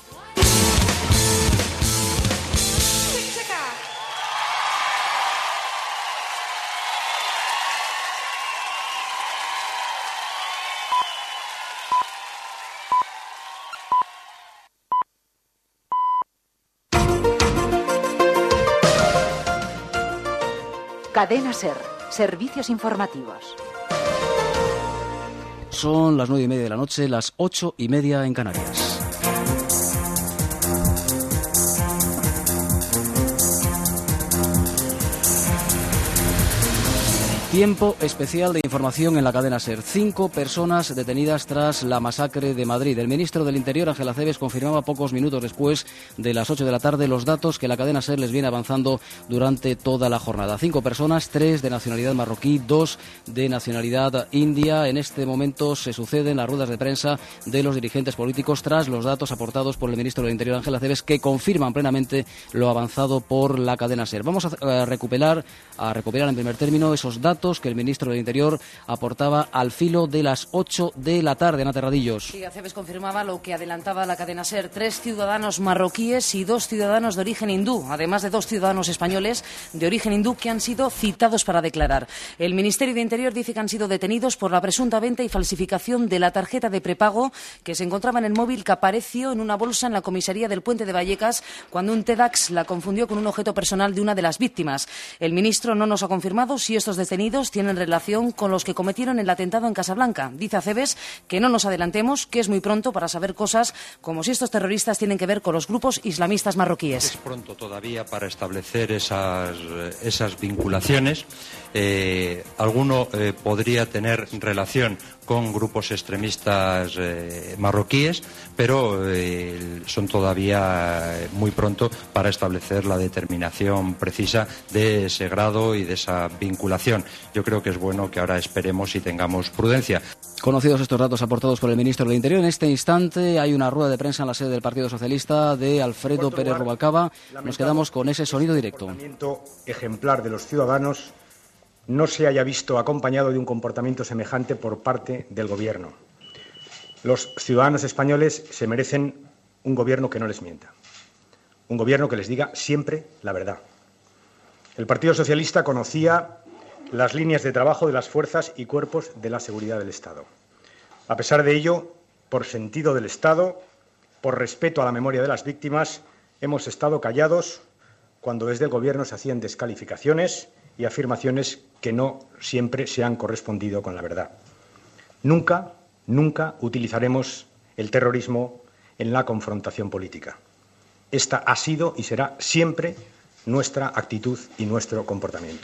Cadena SER, servicios informativos. Son las nueve y media de la noche, las ocho y media en Canarias. Tiempo especial de información en la cadena SER. Cinco personas detenidas tras la masacre de Madrid. El ministro del Interior, Ángel Acebes, confirmaba pocos minutos después de las ocho de la tarde los datos que la cadena SER les viene avanzando durante toda la jornada. Cinco personas, tres de nacionalidad marroquí, dos de nacionalidad india. En este momento se suceden las ruedas de prensa de los dirigentes políticos tras los datos aportados por el ministro del Interior, Ángel Acebes, que confirman plenamente lo avanzado por la cadena SER. Vamos a recuperar, a recuperar en primer término esos datos que el ministro del Interior aportaba al filo de las ocho de la tarde. Ana Terradillos. Sí, Acebes confirmaba lo que adelantaba la cadena SER. Tres ciudadanos marroquíes y dos ciudadanos de origen hindú, además de dos ciudadanos españoles de origen hindú que han sido citados para declarar. El Ministerio de Interior dice que han sido detenidos por la presunta venta y falsificación de la tarjeta de prepago que se encontraba en el móvil que apareció en una bolsa en la comisaría del Puente de Vallecas cuando un TEDx la confundió con un objeto personal de una de las víctimas. El ministro no nos ha confirmado si estos detenidos tienen relación con los que cometieron el atentado en Casablanca. Dice Acebes que no nos adelantemos, que es muy pronto para saber cosas como si estos terroristas tienen que ver con los grupos islamistas marroquíes. Es pronto todavía para establecer esas, esas vinculaciones. Eh, alguno eh, podría tener relación con grupos extremistas eh, marroquíes, pero eh, son todavía muy pronto para establecer la determinación precisa de ese grado y de esa vinculación. Yo creo que es bueno que ahora esperemos y tengamos prudencia. Conocidos estos datos aportados por el ministro del Interior, en este instante hay una rueda de prensa en la sede del Partido Socialista de Alfredo Pérez Rubalcaba. Nos quedamos con ese sonido directo. El comportamiento ejemplar de los ciudadanos no se haya visto acompañado de un comportamiento semejante por parte del Gobierno. Los ciudadanos españoles se merecen un Gobierno que no les mienta, un Gobierno que les diga siempre la verdad. El Partido Socialista conocía las líneas de trabajo de las fuerzas y cuerpos de la seguridad del Estado. A pesar de ello, por sentido del Estado, por respeto a la memoria de las víctimas, hemos estado callados cuando desde el Gobierno se hacían descalificaciones y afirmaciones que no siempre se han correspondido con la verdad. Nunca, nunca utilizaremos el terrorismo en la confrontación política. Esta ha sido y será siempre nuestra actitud y nuestro comportamiento.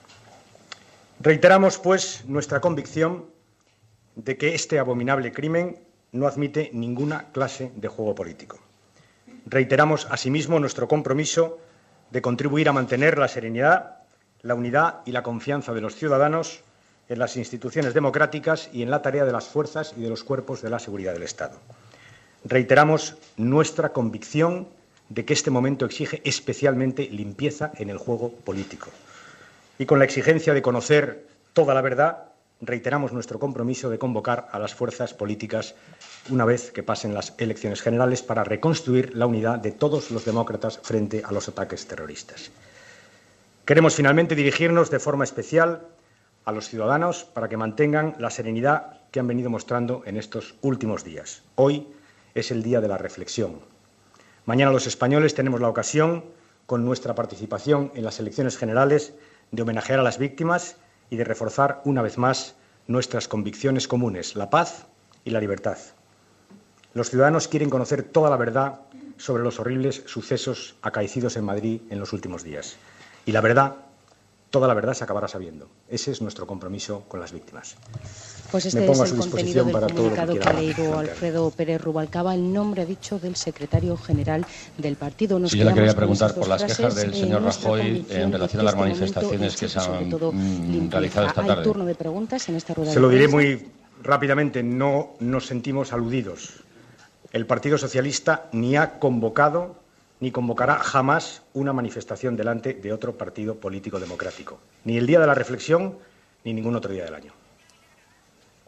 Reiteramos, pues, nuestra convicción de que este abominable crimen no admite ninguna clase de juego político. Reiteramos, asimismo, nuestro compromiso de contribuir a mantener la serenidad, la unidad y la confianza de los ciudadanos en las instituciones democráticas y en la tarea de las fuerzas y de los cuerpos de la seguridad del Estado. Reiteramos nuestra convicción de que este momento exige especialmente limpieza en el juego político. Y con la exigencia de conocer toda la verdad, reiteramos nuestro compromiso de convocar a las fuerzas políticas una vez que pasen las elecciones generales para reconstruir la unidad de todos los demócratas frente a los ataques terroristas. Queremos finalmente dirigirnos de forma especial a los ciudadanos para que mantengan la serenidad que han venido mostrando en estos últimos días. Hoy es el día de la reflexión. Mañana los españoles tenemos la ocasión, con nuestra participación en las elecciones generales, de homenajear a las víctimas y de reforzar una vez más nuestras convicciones comunes, la paz y la libertad. Los ciudadanos quieren conocer toda la verdad sobre los horribles sucesos acaecidos en Madrid en los últimos días. Y la verdad, toda la verdad se acabará sabiendo. Ese es nuestro compromiso con las víctimas. Pues este es el contenido del comunicado que ha leído Alfredo Pérez Rubalcaba, el nombre, ha dicho, del secretario general del partido. Nos sí, yo le quería preguntar por las quejas del señor Rajoy en relación a las manifestaciones que se han mm, realizado esta tarde. Hay turno de preguntas en esta rueda de prensa. Se lo diré muy rápidamente, no nos sentimos aludidos. El Partido Socialista ni ha convocado ni convocará jamás una manifestación delante de otro partido político democrático, ni el día de la reflexión ni ningún otro día del año.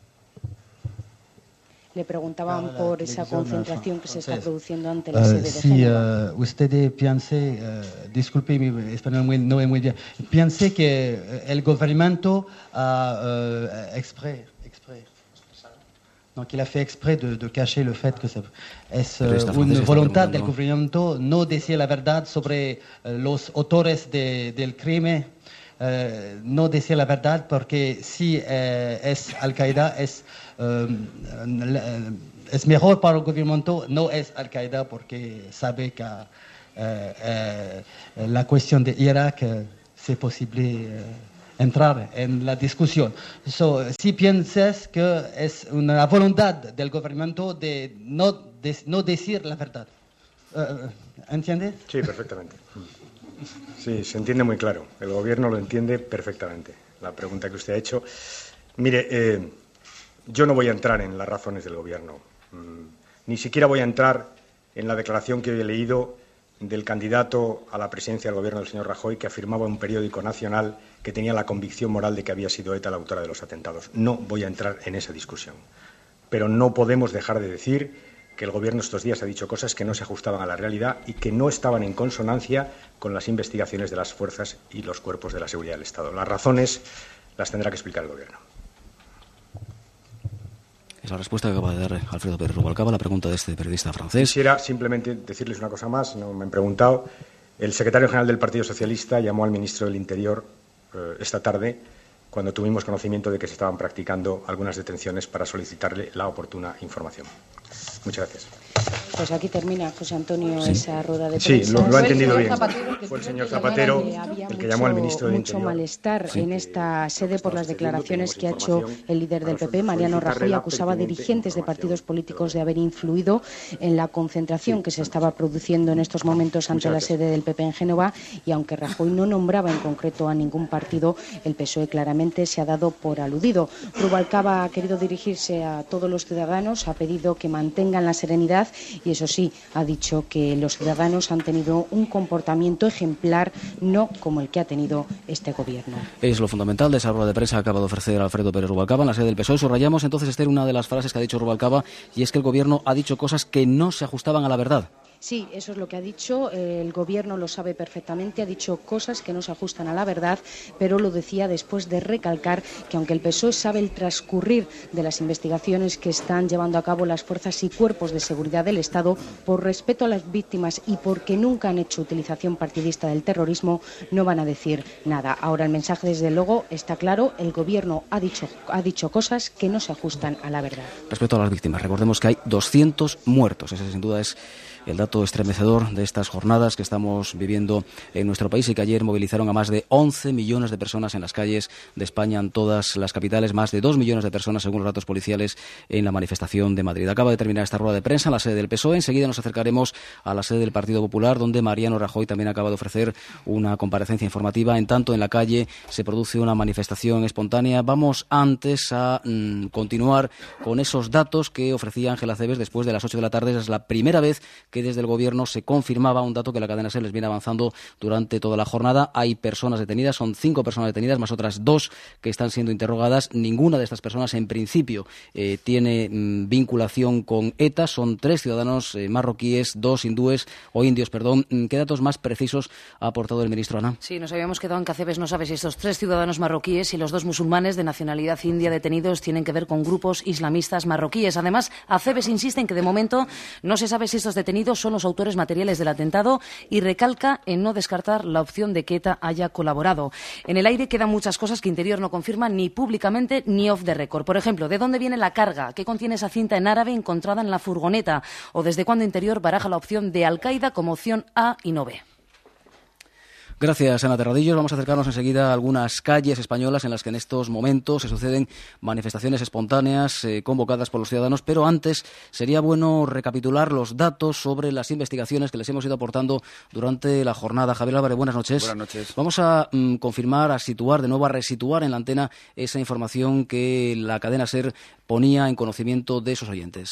Le preguntaban por esa concentración que se está produciendo ante la sede de si Génova. uh, ustedes piensan, uh, disculpe mi español muy, no es muy bien, piensa que el gobierno ha uh, exprès, exprès, no, qu'il a fait exprès de, de cacher le fait que es uh, una voluntad del gobierno no decir la verdad sobre uh, los autores de, del crimen. Uh, no decir la verdad porque si uh, es Al-Qaeda es, uh, es mejor para el gobierno, no es Al-Qaeda porque sabe que uh, uh, la cuestión de Irak uh, es posible uh, entrar en la discusión. So, si piensas que es una voluntad del gobierno de no, de, no decir la verdad. Uh, ¿Entiendes? Sí, perfectamente. Sí, se entiende muy claro. El Gobierno lo entiende perfectamente. La pregunta que usted ha hecho. Mire, eh, yo no voy a entrar en las razones del Gobierno. Mm, ni siquiera voy a entrar en la declaración que hoy he leído del candidato a la presidencia del Gobierno, del señor Rajoy, que afirmaba en un periódico nacional que tenía la convicción moral de que había sido ETA la autora de los atentados. No voy a entrar en esa discusión. Pero no podemos dejar de decir que el Gobierno estos días ha dicho cosas que no se ajustaban a la realidad y que no estaban en consonancia con las investigaciones de las fuerzas y los cuerpos de la seguridad del Estado. Las razones las tendrá que explicar el Gobierno. Es la respuesta que acaba de dar Alfredo Pérez Rubalcaba a la pregunta de este periodista francés. Quisiera simplemente decirles una cosa más, no me han preguntado. El secretario general del Partido Socialista llamó al ministro del Interior eh, esta tarde cuando tuvimos conocimiento de que se estaban practicando algunas detenciones para solicitarle la oportuna información. Muchas gracias. Pues aquí termina, José Antonio, sí. esa rueda de prensa. Sí, lo, lo ha entendido bien. Zapatero, Fue el señor Zapatero el que llamó al ministro del Mucho Interior. malestar Sí, en esta sede por las declaraciones que ha hecho información el líder del P P, Mariano Rajoy. Acusaba a dirigentes de partidos políticos de haber influido en la concentración que se estaba produciendo en estos momentos ante la sede del P P en Génova. Y aunque Rajoy no nombraba en concreto a ningún partido, el P S O E claramente se ha dado por aludido. Rubalcaba ha querido dirigirse a todos los ciudadanos, ha pedido que mantengan la serenidad y, eso sí, ha dicho que los ciudadanos han tenido un comportamiento ejemplar, no como el que ha tenido este Gobierno. Es lo fundamental de esa rueda de prensa que acaba de ofrecer Alfredo Pérez Rubalcaba en la sede del P S O E. Subrayamos entonces, Esther, una de las frases que ha dicho Rubalcaba, y es que el Gobierno ha dicho cosas que no se ajustaban a la verdad. Sí, eso es lo que ha dicho. El Gobierno lo sabe perfectamente. Ha dicho cosas que no se ajustan a la verdad, pero lo decía después de recalcar que aunque el P S O E sabe el transcurrir de las investigaciones que están llevando a cabo las fuerzas y cuerpos de seguridad del Estado, por respeto a las víctimas y porque nunca han hecho utilización partidista del terrorismo, no van a decir nada. Ahora el mensaje, desde luego, está claro. El Gobierno ha dicho, ha dicho cosas que no se ajustan a la verdad. Respecto a las víctimas, recordemos que hay doscientos muertos. Ese, sin duda, es el dato estremecedor de estas jornadas que estamos viviendo en nuestro país y que ayer movilizaron a más de once millones de personas en las calles de España, en todas las capitales, más de dos millones de personas según los datos policiales en la manifestación de Madrid. Acaba de terminar esta rueda de prensa en la sede del P S O E. Enseguida nos acercaremos a la sede del Partido Popular, donde Mariano Rajoy también acaba de ofrecer una comparecencia informativa. En tanto, en la calle se produce una manifestación espontánea. Vamos antes a mmm, continuar con esos datos que ofrecía Ángel Acebes después de las ocho de la tarde. Es la primera vez que desde el Gobierno se confirmaba un dato que la cadena SER les viene avanzando durante toda la jornada. Hay personas detenidas, son cinco personas detenidas, más otras dos que están siendo interrogadas. Ninguna de estas personas, en principio, eh, tiene mm, vinculación con ETA. Son tres ciudadanos eh, marroquíes, dos hindúes o indios, perdón. ¿Qué datos más precisos ha aportado el ministro, Ana? Sí, nos habíamos quedado en que Acebes no sabe si estos tres ciudadanos marroquíes y los dos musulmanes de nacionalidad india detenidos tienen que ver con grupos islamistas marroquíes. Además, Acebes insiste en que de momento no se sabe si estos detenidos son los autores materiales del atentado y recalca en no descartar la opción de que ETA haya colaborado. En el aire quedan muchas cosas que Interior no confirma ni públicamente ni off the record. Por ejemplo, ¿de dónde viene la carga? ¿Qué contiene esa cinta en árabe encontrada en la furgoneta? ¿O desde cuándo Interior baraja la opción de Al-Qaeda como opción A y no B? Gracias, Ana Terradillos. Vamos a acercarnos enseguida a algunas calles españolas en las que en estos momentos se suceden manifestaciones espontáneas eh, convocadas por los ciudadanos, pero antes sería bueno recapitular los datos sobre las investigaciones que les hemos ido aportando durante la jornada. Javier Álvarez, buenas noches. Buenas noches. Vamos a mm, confirmar, a situar, de nuevo a resituar en la antena esa información que la cadena SER ponía en conocimiento de sus oyentes.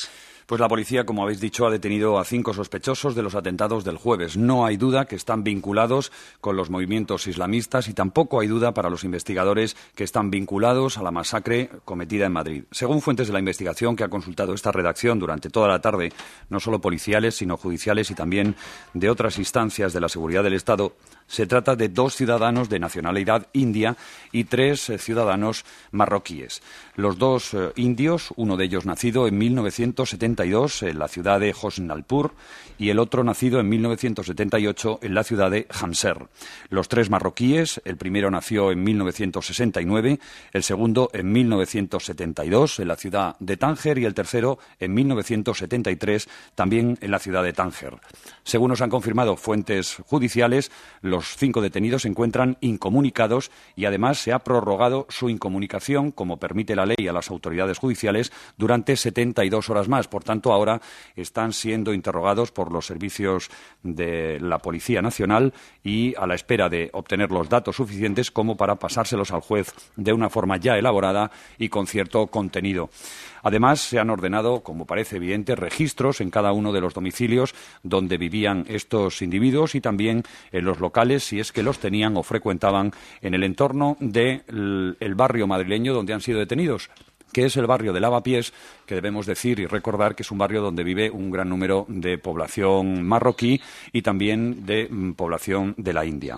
Pues la policía, como habéis dicho, ha detenido a cinco sospechosos de los atentados del jueves. No hay duda que están vinculados con los movimientos islamistas y tampoco hay duda para los investigadores que están vinculados a la masacre cometida en Madrid. Según fuentes de la investigación que ha consultado esta redacción durante toda la tarde, no solo policiales, sino judiciales y también de otras instancias de la seguridad del Estado, se trata de dos ciudadanos de nacionalidad india y tres eh, ciudadanos marroquíes. Los dos eh, indios, uno de ellos nacido en mil novecientos setenta y dos en la ciudad de Hosnalpur y el otro nacido en mil novecientos setenta y ocho en la ciudad de Hamser. Los tres marroquíes, el primero nació en mil novecientos sesenta y nueve, el segundo en mil novecientos setenta y dos en la ciudad de Tánger y el tercero en mil novecientos setenta y tres también en la ciudad de Tánger. Según nos han confirmado fuentes judiciales, los cinco detenidos se encuentran incomunicados y además se ha prorrogado su incomunicación, como permite la ley a las autoridades judiciales, durante setenta y dos horas más. Por tanto, ahora están siendo interrogados por los servicios de la Policía Nacional y a la espera de obtener los datos suficientes como para pasárselos al juez de una forma ya elaborada y con cierto contenido. Además, se han ordenado, como parece evidente, registros en cada uno de los domicilios donde vivían estos individuos y también en los locales, si es que los tenían o frecuentaban en el entorno del barrio madrileño donde han sido detenidos, que es el barrio de Lavapiés, que debemos decir y recordar que es un barrio donde vive un gran número de población marroquí y también de mm, población de la India.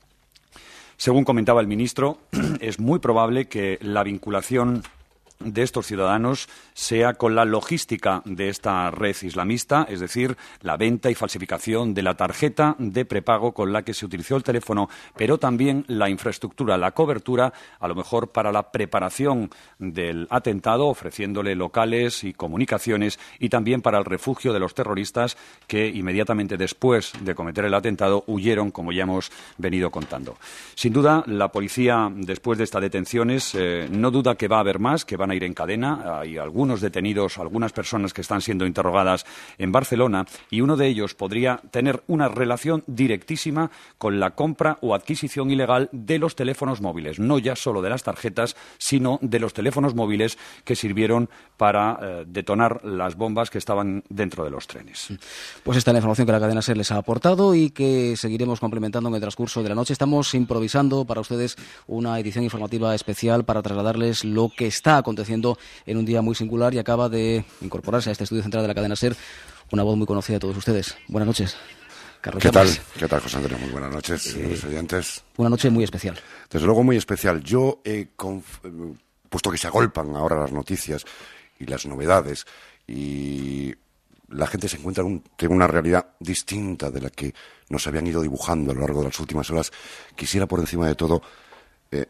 Según comentaba el ministro, es muy probable que la vinculación de estos ciudadanos sea con la logística de esta red islamista, es decir, la venta y falsificación de la tarjeta de prepago con la que se utilizó el teléfono, pero también la infraestructura, la cobertura, a lo mejor para la preparación del atentado, ofreciéndole locales y comunicaciones, y también para el refugio de los terroristas que inmediatamente después de cometer el atentado huyeron, como ya hemos venido contando. Sin duda, la policía, después de estas detenciones, eh, no duda que va a haber más, que van a ir en cadena. Hay algunos detenidos, algunas personas que están siendo interrogadas en Barcelona y uno de ellos podría tener una relación directísima con la compra o adquisición ilegal de los teléfonos móviles, no ya solo de las tarjetas, sino de los teléfonos móviles que sirvieron para eh, detonar las bombas que estaban dentro de los trenes. Pues esta es la información que la cadena SER les ha aportado y que seguiremos complementando en el transcurso de la noche. Estamos improvisando para ustedes una edición informativa especial para trasladarles lo que está aconteciendo en un día muy singular y acaba de incorporarse a este estudio central de la cadena SER una voz muy conocida de todos ustedes. Buenas noches, Carlos. ¿Qué tal? Llamas. ¿Qué tal, José Antonio? Muy buenas noches, Eh, señores oyentes. Una noche muy especial. Desde luego muy especial. Yo, eh, conf- eh, puesto que se agolpan ahora las noticias y las novedades y la gente se encuentra en una realidad distinta de la que nos habían ido dibujando a lo largo de las últimas horas, quisiera por encima de todo eh,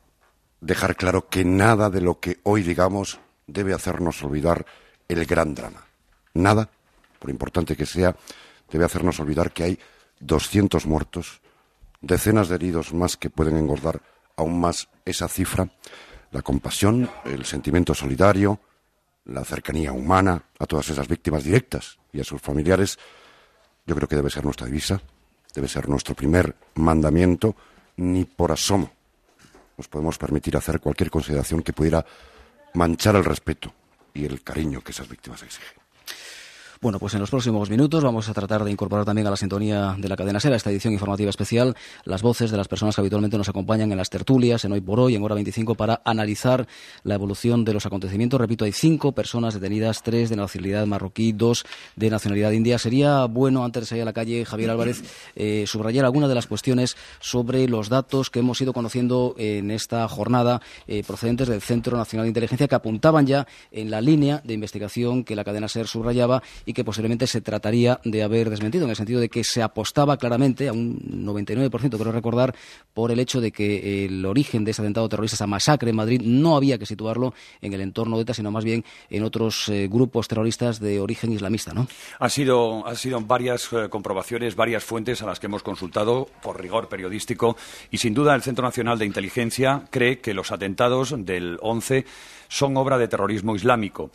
dejar claro que nada de lo que hoy digamos debe hacernos olvidar el gran drama. Nada, por importante que sea, debe hacernos olvidar que hay doscientos muertos, decenas de heridos más que pueden engordar aún más esa cifra, la compasión, el sentimiento solidario, la cercanía humana a todas esas víctimas directas y a sus familiares. Yo creo que debe ser nuestra divisa, debe ser nuestro primer mandamiento, ni por asomo nos podemos permitir hacer cualquier consideración que pudiera manchar el respeto y el cariño que esas víctimas exigen. Bueno, pues en los próximos minutos vamos a tratar de incorporar también a la sintonía de la cadena SER, a esta edición informativa especial, las voces de las personas que habitualmente nos acompañan en las tertulias, en Hoy por Hoy, en Hora veinticinco, para analizar la evolución de los acontecimientos. Repito, hay cinco personas detenidas, tres de nacionalidad marroquí, dos de nacionalidad india. Sería bueno, antes de salir a la calle, Javier Álvarez, eh, subrayar algunas de las cuestiones sobre los datos que hemos ido conociendo en esta jornada eh, procedentes del Centro Nacional de Inteligencia, que apuntaban ya en la línea de investigación que la cadena SER subrayaba y que posiblemente se trataría de haber desmentido, en el sentido de que se apostaba claramente a un noventa y nueve por ciento, creo recordar, por el hecho de que el origen de ese atentado terrorista, esa masacre en Madrid, no había que situarlo en el entorno de ETA, sino más bien en otros eh, grupos terroristas de origen islamista, ¿no? Ha sido, han sido varias eh, comprobaciones, varias fuentes a las que hemos consultado por rigor periodístico y, sin duda, el Centro Nacional de Inteligencia cree que los atentados del once son obra de terrorismo islámico.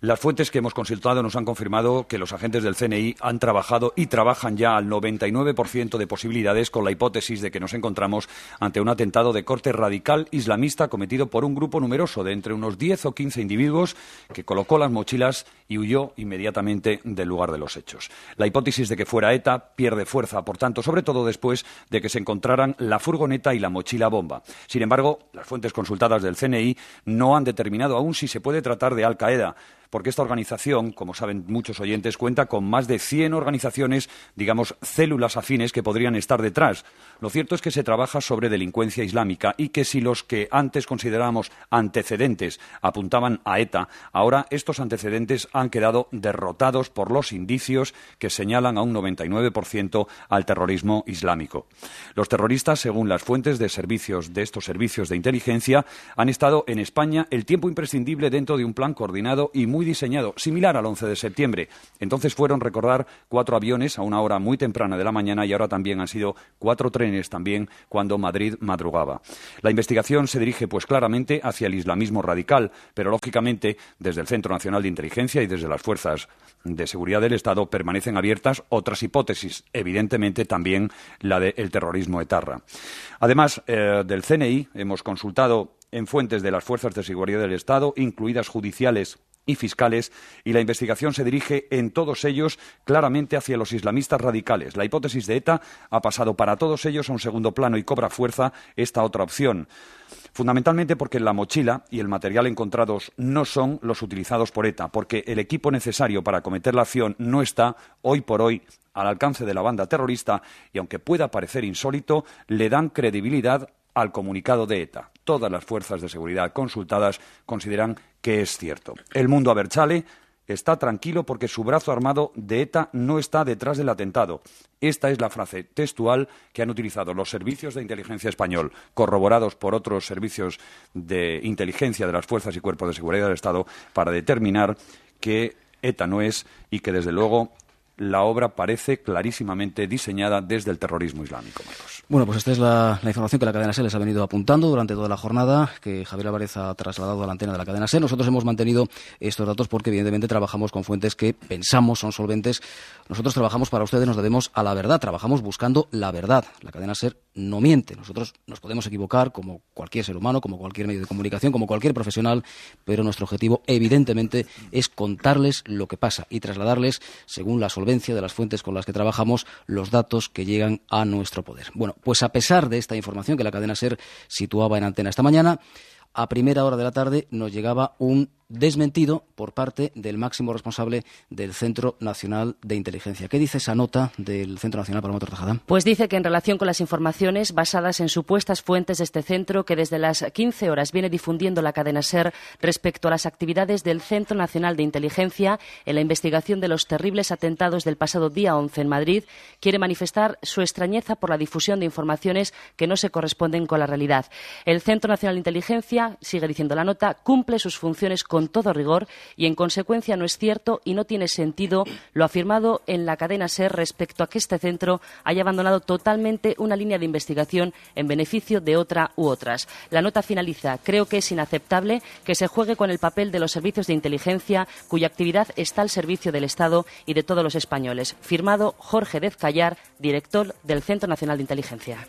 Las fuentes que hemos consultado nos han confirmado que los agentes del C N I han trabajado y trabajan ya al noventa y nueve por ciento de posibilidades con la hipótesis de que nos encontramos ante un atentado de corte radical islamista cometido por un grupo numeroso de entre unos diez o quince individuos que colocó las mochilas y huyó inmediatamente del lugar de los hechos. La hipótesis de que fuera ETA pierde fuerza, por tanto, sobre todo después de que se encontraran la furgoneta y la mochila bomba. Sin embargo, las fuentes consultadas del C N I no han determinado aún si se puede tratar de Al-Qaeda, porque esta organización, como saben muchos oyentes, cuenta con más de cien organizaciones, digamos, células afines que podrían estar detrás. Lo cierto es que se trabaja sobre delincuencia islámica y que si los que antes considerábamos antecedentes apuntaban a ETA, ahora estos antecedentes han quedado derrotados por los indicios que señalan a un noventa y nueve por ciento al terrorismo islámico. Los terroristas, según las fuentes de servicios de estos servicios de inteligencia, han estado en España el tiempo imprescindible dentro de un plan coordinado y muy diseñado, similar al once de septiembre. Entonces fueron, recordar, cuatro aviones a una hora muy temprana de la mañana y ahora también han sido cuatro trenes también cuando Madrid madrugaba. La investigación se dirige pues claramente hacia el islamismo radical, pero lógicamente desde el Centro Nacional de Inteligencia y desde las fuerzas de seguridad del Estado permanecen abiertas otras hipótesis, evidentemente también la del terrorismo etarra. Además eh, del C N I hemos consultado en fuentes de las fuerzas de seguridad del Estado, incluidas judiciales y fiscales, y la investigación se dirige en todos ellos claramente hacia los islamistas radicales. La hipótesis de ETA ha pasado para todos ellos a un segundo plano y cobra fuerza esta otra opción. Fundamentalmente porque la mochila y el material encontrados no son los utilizados por ETA, porque el equipo necesario para acometer la acción no está, hoy por hoy, al alcance de la banda terrorista y, aunque pueda parecer insólito, le dan credibilidad al comunicado de ETA. Todas las fuerzas de seguridad consultadas consideran que es cierto. El mundo Abertzale está tranquilo porque su brazo armado de ETA no está detrás del atentado. Esta es la frase textual que han utilizado los servicios de inteligencia español, corroborados por otros servicios de inteligencia de las fuerzas y cuerpos de seguridad del Estado, para determinar que ETA no es y que, desde luego, la obra parece clarísimamente diseñada desde el terrorismo islámico, Marcos. Bueno, pues esta es la, la información que la cadena SER les ha venido apuntando durante toda la jornada, que Javier Álvarez ha trasladado a la antena de la cadena SER. Nosotros hemos mantenido estos datos porque, evidentemente, trabajamos con fuentes que pensamos son solventes. Nosotros trabajamos para ustedes, nos debemos a la verdad, trabajamos buscando la verdad. La cadena SER no miente. Nosotros nos podemos equivocar como cualquier ser humano, como cualquier medio de comunicación, como cualquier profesional, pero nuestro objetivo, evidentemente, es contarles lo que pasa y trasladarles, según la solvencia de las fuentes con las que trabajamos, los datos que llegan a nuestro poder. Bueno, pues a pesar de esta información que la cadena SER situaba en antena esta mañana, a primera hora de la tarde nos llegaba un desmentido por parte del máximo responsable del Centro Nacional de Inteligencia. ¿Qué dice esa nota del Centro Nacional Paloma Tortajada? Pues dice que en relación con las informaciones basadas en supuestas fuentes de este centro que desde las quince horas viene difundiendo la cadena SER respecto a las actividades del Centro Nacional de Inteligencia en la investigación de los terribles atentados del pasado día once en Madrid, quiere manifestar su extrañeza por la difusión de informaciones que no se corresponden con la realidad. El Centro Nacional de Inteligencia, sigue diciendo la nota, cumple sus funciones con con todo rigor y, en consecuencia, no es cierto y no tiene sentido lo afirmado en la cadena SER respecto a que este centro haya abandonado totalmente una línea de investigación en beneficio de otra u otras. La nota finaliza: creo que es inaceptable que se juegue con el papel de los servicios de inteligencia cuya actividad está al servicio del Estado y de todos los españoles. Firmado Jorge Dezcayar, director del Centro Nacional de Inteligencia.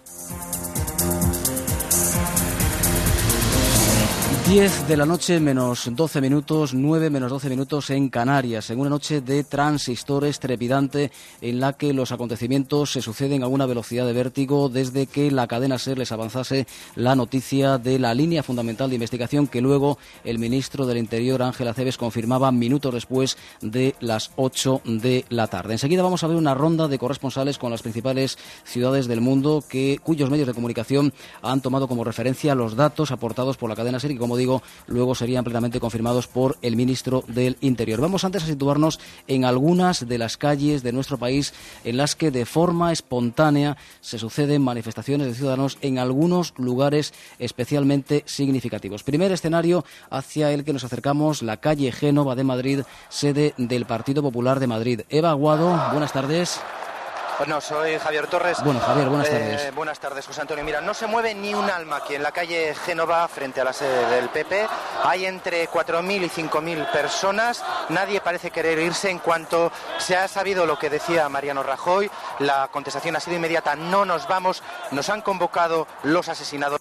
diez de la noche menos doce minutos, nueve menos doce minutos en Canarias, en una noche de transistores trepidante en la que los acontecimientos se suceden a una velocidad de vértigo desde que la cadena SER les avanzase la noticia de la línea fundamental de investigación que luego el ministro del Interior, Ángel Acebes, confirmaba minutos después de las ocho de la tarde. Enseguida vamos a ver una ronda de corresponsales con las principales ciudades del mundo que, cuyos medios de comunicación han tomado como referencia los datos aportados por la cadena SER y, como digo, luego serían plenamente confirmados por el ministro del Interior. Vamos antes a situarnos en algunas de las calles de nuestro país en las que de forma espontánea se suceden manifestaciones de ciudadanos en algunos lugares especialmente significativos. Primer escenario hacia el que nos acercamos, la calle Génova de Madrid, sede del Partido Popular de Madrid. Eva Aguado, buenas tardes. No, soy Javier Torres. Bueno, Javier, buenas eh, tardes. Buenas tardes, José Antonio. Mira, no se mueve ni un alma aquí en la calle Génova, frente a la sede del P P. Hay entre cuatro mil y cinco mil personas. Nadie parece querer irse. En cuanto se ha sabido lo que decía Mariano Rajoy, la contestación ha sido inmediata. No nos vamos. Nos han convocado los asesinados.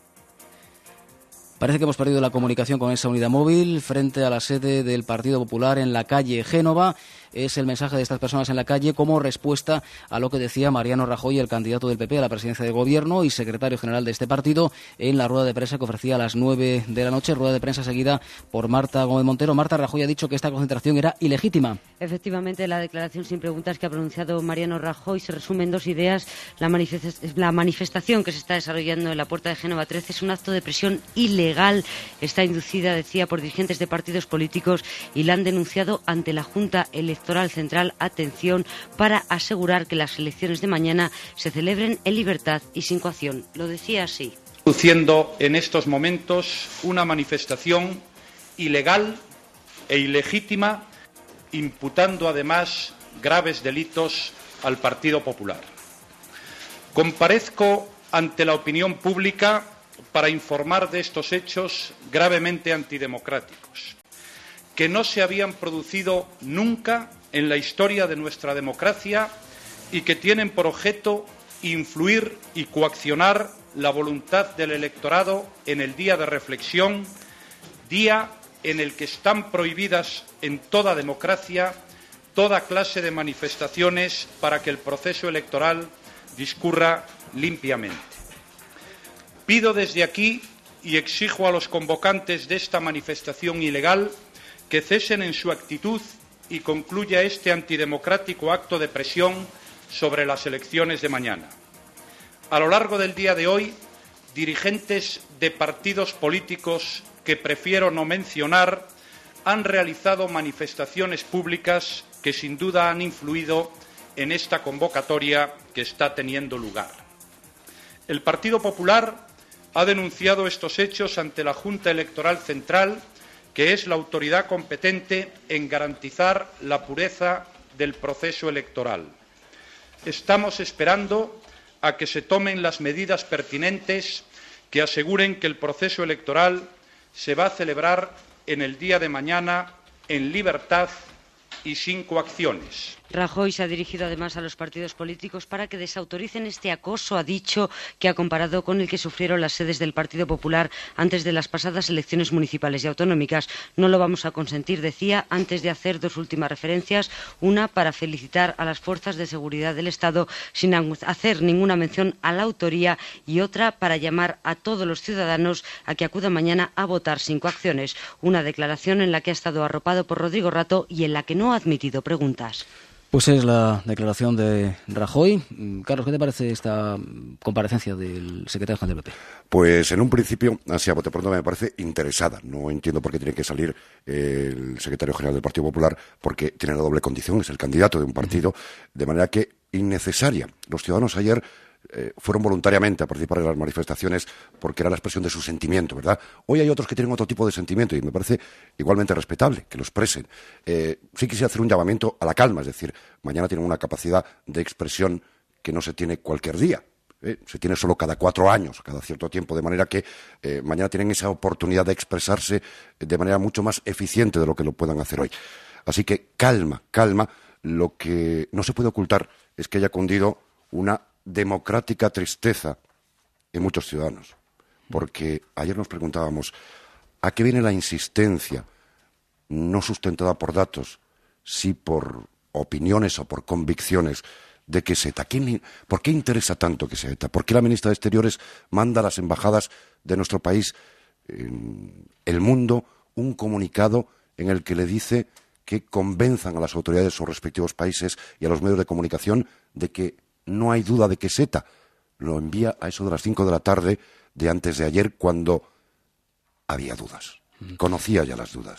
Parece que hemos perdido la comunicación con esa unidad móvil frente a la sede del Partido Popular en la calle Génova. Es el mensaje de estas personas en la calle como respuesta a lo que decía Mariano Rajoy, el candidato del P P a la presidencia del Gobierno y secretario general de este partido, en la rueda de prensa que ofrecía a las nueve de la noche, rueda de prensa seguida por Marta Gómez Montero. Marta, Rajoy ha dicho que esta concentración era ilegítima. Efectivamente, la declaración sin preguntas que ha pronunciado Mariano Rajoy se resume en dos ideas. La, manifest- la manifestación que se está desarrollando en la Puerta de Génova trece es un acto de presión ilegal. Está inducida, decía, por dirigentes de partidos políticos y la han denunciado ante la Junta Electoral Central, atención, para asegurar que las elecciones de mañana se celebren en libertad y sin coacción. Lo decía así. Produciendo en estos momentos una manifestación ilegal e ilegítima, imputando además graves delitos al Partido Popular. Comparezco ante la opinión pública para informar de estos hechos gravemente antidemocráticos, que no se habían producido nunca en la historia de nuestra democracia y que tienen por objeto influir y coaccionar la voluntad del electorado en el día de reflexión, día en el que están prohibidas en toda democracia toda clase de manifestaciones para que el proceso electoral discurra limpiamente. Pido desde aquí y exijo a los convocantes de esta manifestación ilegal que cesen en su actitud y concluya este antidemocrático acto de presión sobre las elecciones de mañana. A lo largo del día de hoy, dirigentes de partidos políticos que prefiero no mencionar han realizado manifestaciones públicas que sin duda han influido en esta convocatoria que está teniendo lugar. El Partido Popular ha denunciado estos hechos ante la Junta Electoral Central, que es la autoridad competente en garantizar la pureza del proceso electoral. Estamos esperando a que se tomen las medidas pertinentes que aseguren que el proceso electoral se va a celebrar en el día de mañana en libertad y sin coacciones. Rajoy se ha dirigido además a los partidos políticos para que desautoricen este acoso, ha dicho, que ha comparado con el que sufrieron las sedes del Partido Popular antes de las pasadas elecciones municipales y autonómicas. No lo vamos a consentir, decía, antes de hacer dos últimas referencias, una para felicitar a las fuerzas de seguridad del Estado sin hacer ninguna mención a la autoría y otra para llamar a todos los ciudadanos a que acudan mañana a votar sin coacciones. Una declaración en la que ha estado arropado por Rodrigo Rato y en la que no ha admitido preguntas. Pues es la declaración de Rajoy. Carlos, ¿qué te parece esta comparecencia del secretario general del P P? Pues en un principio, así a bote pronto, me parece interesada. No entiendo por qué tiene que salir el secretario general del Partido Popular, porque tiene la doble condición, es el candidato de un partido, de manera que innecesaria. Los ciudadanos ayer Eh, fueron voluntariamente a participar en las manifestaciones porque era la expresión de su sentimiento, ¿verdad? Hoy hay otros que tienen otro tipo de sentimiento y me parece igualmente respetable que lo expresen. Eh, sí quisiera hacer un llamamiento a la calma, es decir, mañana tienen una capacidad de expresión que no se tiene cualquier día. Eh, se tiene solo cada cuatro años, cada cierto tiempo, de manera que eh, mañana tienen esa oportunidad de expresarse de manera mucho más eficiente de lo que lo puedan hacer hoy. Así que calma, calma. Lo que no se puede ocultar es que haya cundido una democrática tristeza en muchos ciudadanos, porque ayer nos preguntábamos ¿a qué viene la insistencia no sustentada por datos, sí por opiniones o por convicciones de que es ETA? ¿Quién, ¿Por qué interesa tanto que sea ETA? ¿Por qué la ministra de Exteriores manda a las embajadas de nuestro país en el mundo un comunicado en el que le dice que convenzan a las autoridades de sus respectivos países y a los medios de comunicación de que no hay duda de que es ETA? Lo envía a eso de las cinco de la tarde de antes de ayer, cuando había dudas. Conocía ya las dudas. Claro.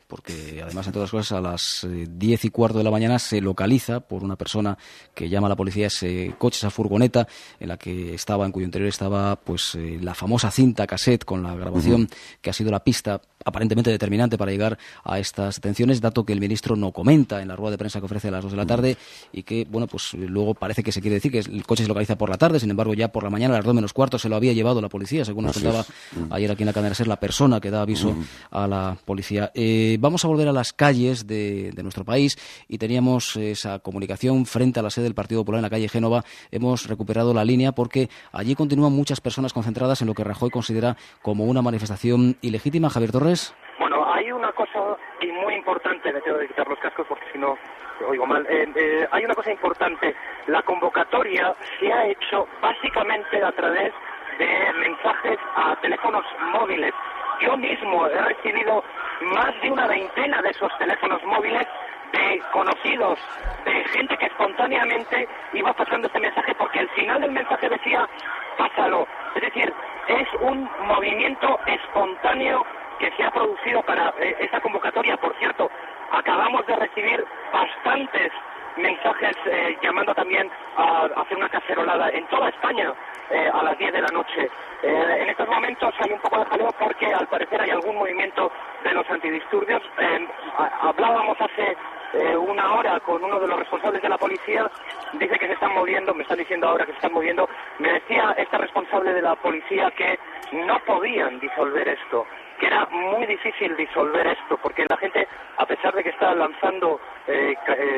porque además, entre otras cosas, a las diez y cuarto de la mañana se localiza por una persona que llama a la policía ese coche, esa furgoneta en la que estaba, en cuyo interior estaba pues eh, la famosa cinta cassette con la grabación uh-huh. que ha sido la pista aparentemente determinante para llegar a estas detenciones, dato que el ministro no comenta en la rueda de prensa que ofrece a las dos de la tarde y que, bueno, pues luego parece que se quiere decir que el coche se localiza por la tarde, sin embargo ya por la mañana a las dos menos cuarto se lo había llevado la policía, según nos Así contaba es. ayer aquí en la cadena SER la persona que da aviso uh-huh. a la policía. Eh, vamos a volver a las calles de, de nuestro país y teníamos esa comunicación frente a la sede del Partido Popular en la calle Génova. Hemos recuperado la línea porque allí continúan muchas personas concentradas en lo que Rajoy considera como una manifestación ilegítima. Javier Torres. Bueno, hay una cosa y muy importante, me tengo que quitar los cascos porque si no me oigo mal. Eh, eh, hay una cosa importante, la convocatoria se ha hecho básicamente a través de mensajes a teléfonos móviles. Yo mismo he recibido más de una veintena de esos teléfonos móviles de conocidos, de gente que espontáneamente iba pasando este mensaje porque al final del mensaje decía, pásalo. Es decir, es un movimiento espontáneo que se ha producido para eh, esta convocatoria. Por cierto, acabamos de recibir bastantes mensajes eh, llamando también a, a hacer una cacerolada en toda España eh, a las diez de la noche. Eh, en estos momentos hay un poco de jaleo porque al parecer hay algún movimiento de los antidisturbios. Eh, a, hablábamos hace eh, una hora con uno de los responsables de la policía, dice que se están moviendo, me están diciendo ahora que se están moviendo. Me decía esta responsable de la policía que no podían disolver esto, que era muy difícil disolver esto, porque la gente, a pesar de que está lanzando eh,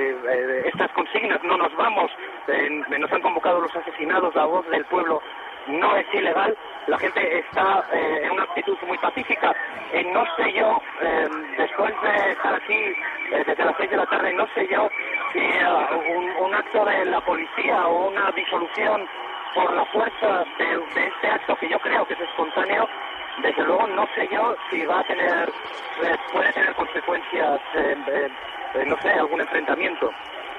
eh, estas consignas, no nos vamos, eh, nos han convocado los asesinados, la voz del pueblo no es ilegal, la gente está eh, en una actitud muy pacífica. Eh, no sé yo, eh, después de estar aquí eh, desde las seis de la tarde, no sé yo si uh, un, un acto de la policía o una disolución por la fuerza de, de este acto, que yo creo que es espontáneo, desde luego no sé yo si va a tener, eh, puede tener consecuencias, eh, eh, no sé, algún enfrentamiento.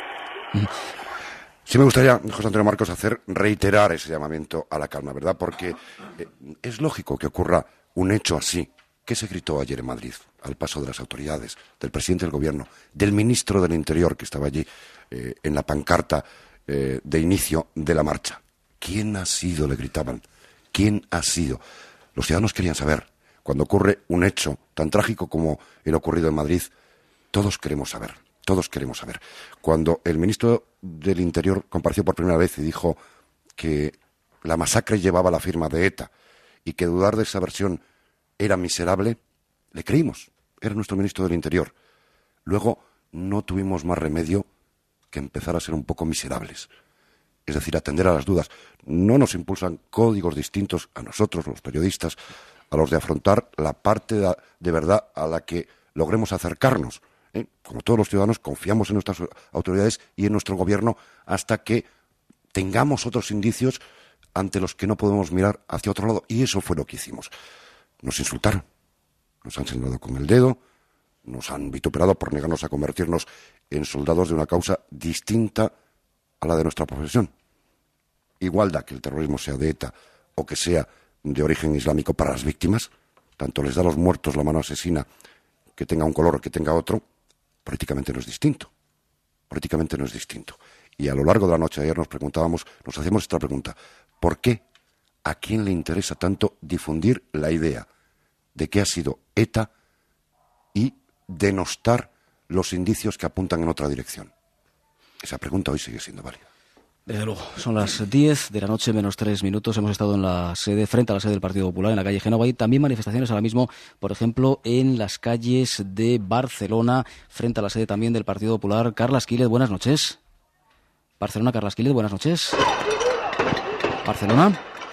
Sí me gustaría, José Antonio Marcos, hacer reiterar ese llamamiento a la calma, ¿verdad? Porque eh, es lógico que ocurra un hecho así. ¿Qué se gritó ayer en Madrid al paso de las autoridades, del presidente del gobierno, del ministro del Interior que estaba allí eh, en la pancarta eh, de inicio de la marcha? ¿Quién ha sido?, le gritaban. ¿Quién ha sido? Los ciudadanos querían saber. Cuando ocurre un hecho tan trágico como el ocurrido en Madrid, todos queremos saber. Todos queremos saber. Cuando el ministro del Interior compareció por primera vez y dijo que la masacre llevaba la firma de ETA y que dudar de esa versión era miserable, le creímos. Era nuestro ministro del Interior. Luego no tuvimos más remedio que empezar a ser un poco miserables. Es decir, atender a las dudas. No nos impulsan códigos distintos a nosotros, los periodistas, a los de afrontar la parte de verdad a la que logremos acercarnos. ¿Eh? Como todos los ciudadanos, confiamos en nuestras autoridades y en nuestro gobierno hasta que tengamos otros indicios ante los que no podemos mirar hacia otro lado. Y eso fue lo que hicimos. Nos insultaron, nos han señalado con el dedo, nos han vituperado por negarnos a convertirnos en soldados de una causa distinta a la de nuestra profesión. Igualdad que el terrorismo sea de ETA o que sea de origen islámico para las víctimas, tanto les da a los muertos la mano asesina, que tenga un color o que tenga otro, políticamente no es distinto. Políticamente no es distinto. Y a lo largo de la noche de ayer nos preguntábamos, nos hacíamos esta pregunta: ¿por qué a quién le interesa tanto difundir la idea de que ha sido ETA y denostar los indicios que apuntan en otra dirección? Esa pregunta hoy sigue siendo válida. Desde luego, son las diez de la noche menos tres minutos. Hemos estado en la sede, frente a la sede del Partido Popular, en la calle Génova. Hay también manifestaciones ahora mismo, por ejemplo, en las calles de Barcelona, frente a la sede también del Partido Popular. Carla Esquílez, buenas noches. Barcelona, Carla Esquílez, buenas noches. Barcelona.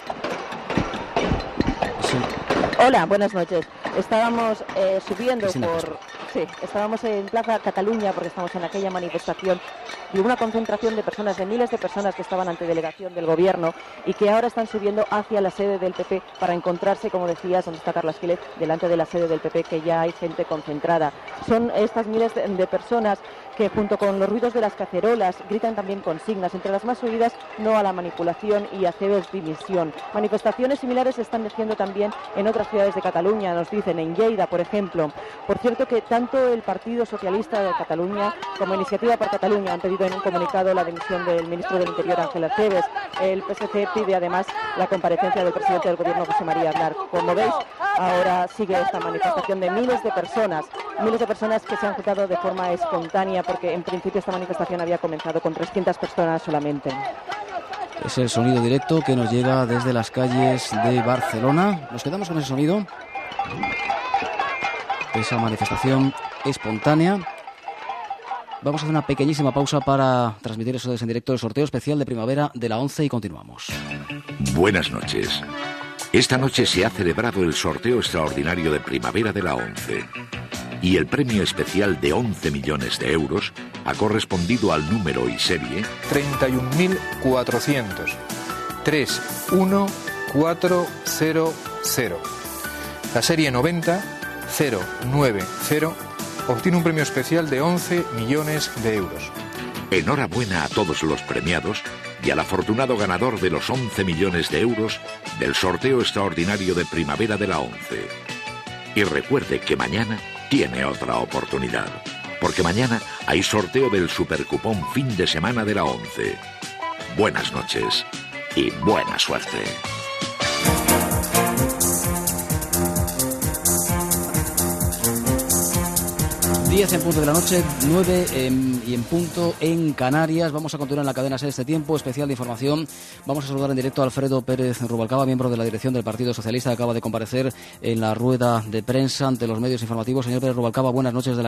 Sí. Hola, buenas noches. Estábamos eh, subiendo por... Sí, estábamos en Plaza Cataluña porque estamos en aquella manifestación y una concentración de personas, de miles de personas que estaban ante delegación del gobierno y que ahora están subiendo hacia la sede del P P para encontrarse, como decías, donde está Carla Esquílez, delante de la sede del P P, que ya hay gente concentrada. Son estas miles de, de personas que junto con los ruidos de las cacerolas gritan también consignas, entre las más oídas, no a la manipulación y Aceves dimisión. Manifestaciones similares se están diciendo también en otras ciudades de Cataluña, nos dicen en Lleida, por ejemplo. Por cierto que tanto el Partido Socialista de Cataluña como Iniciativa per Catalunya han pedido en un comunicado la dimisión del ministro del Interior, Ángel Aceves. El P S C pide además la comparecencia del presidente del Gobierno, José María Aznar. Como veis, ahora sigue esta manifestación de miles de personas, miles de personas que se han juntado de forma espontánea, porque en principio esta manifestación había comenzado con trescientas personas solamente. Es el sonido directo que nos llega desde las calles de Barcelona. Nos quedamos con ese sonido. Esa manifestación espontánea. Vamos a hacer una pequeñísima pausa para transmitir eso en directo, el sorteo especial de primavera de la ONCE, y continuamos. Buenas noches. Esta noche se ha celebrado el sorteo extraordinario de primavera de la ONCE. Y el premio especial de once millones de euros ha correspondido al número y serie treinta y un mil cuatrocientos treinta y uno mil cuatrocientos. La serie noventa cero nueve cero obtiene un premio especial de once millones de euros. Enhorabuena a todos los premiados y al afortunado ganador de los once millones de euros del sorteo extraordinario de primavera de la ONCE. Y recuerde que mañana tiene otra oportunidad, porque mañana hay sorteo del supercupón fin de semana de la ONCE. Buenas noches y buena suerte. diez en punto de la noche, nueve en, y en punto en Canarias. Vamos a continuar en la cadena SER este tiempo especial de información. Vamos a saludar en directo a Alfredo Pérez Rubalcaba, miembro de la dirección del Partido Socialista, que acaba de comparecer en la rueda de prensa ante los medios informativos. Señor Pérez Rubalcaba, buenas noches. De la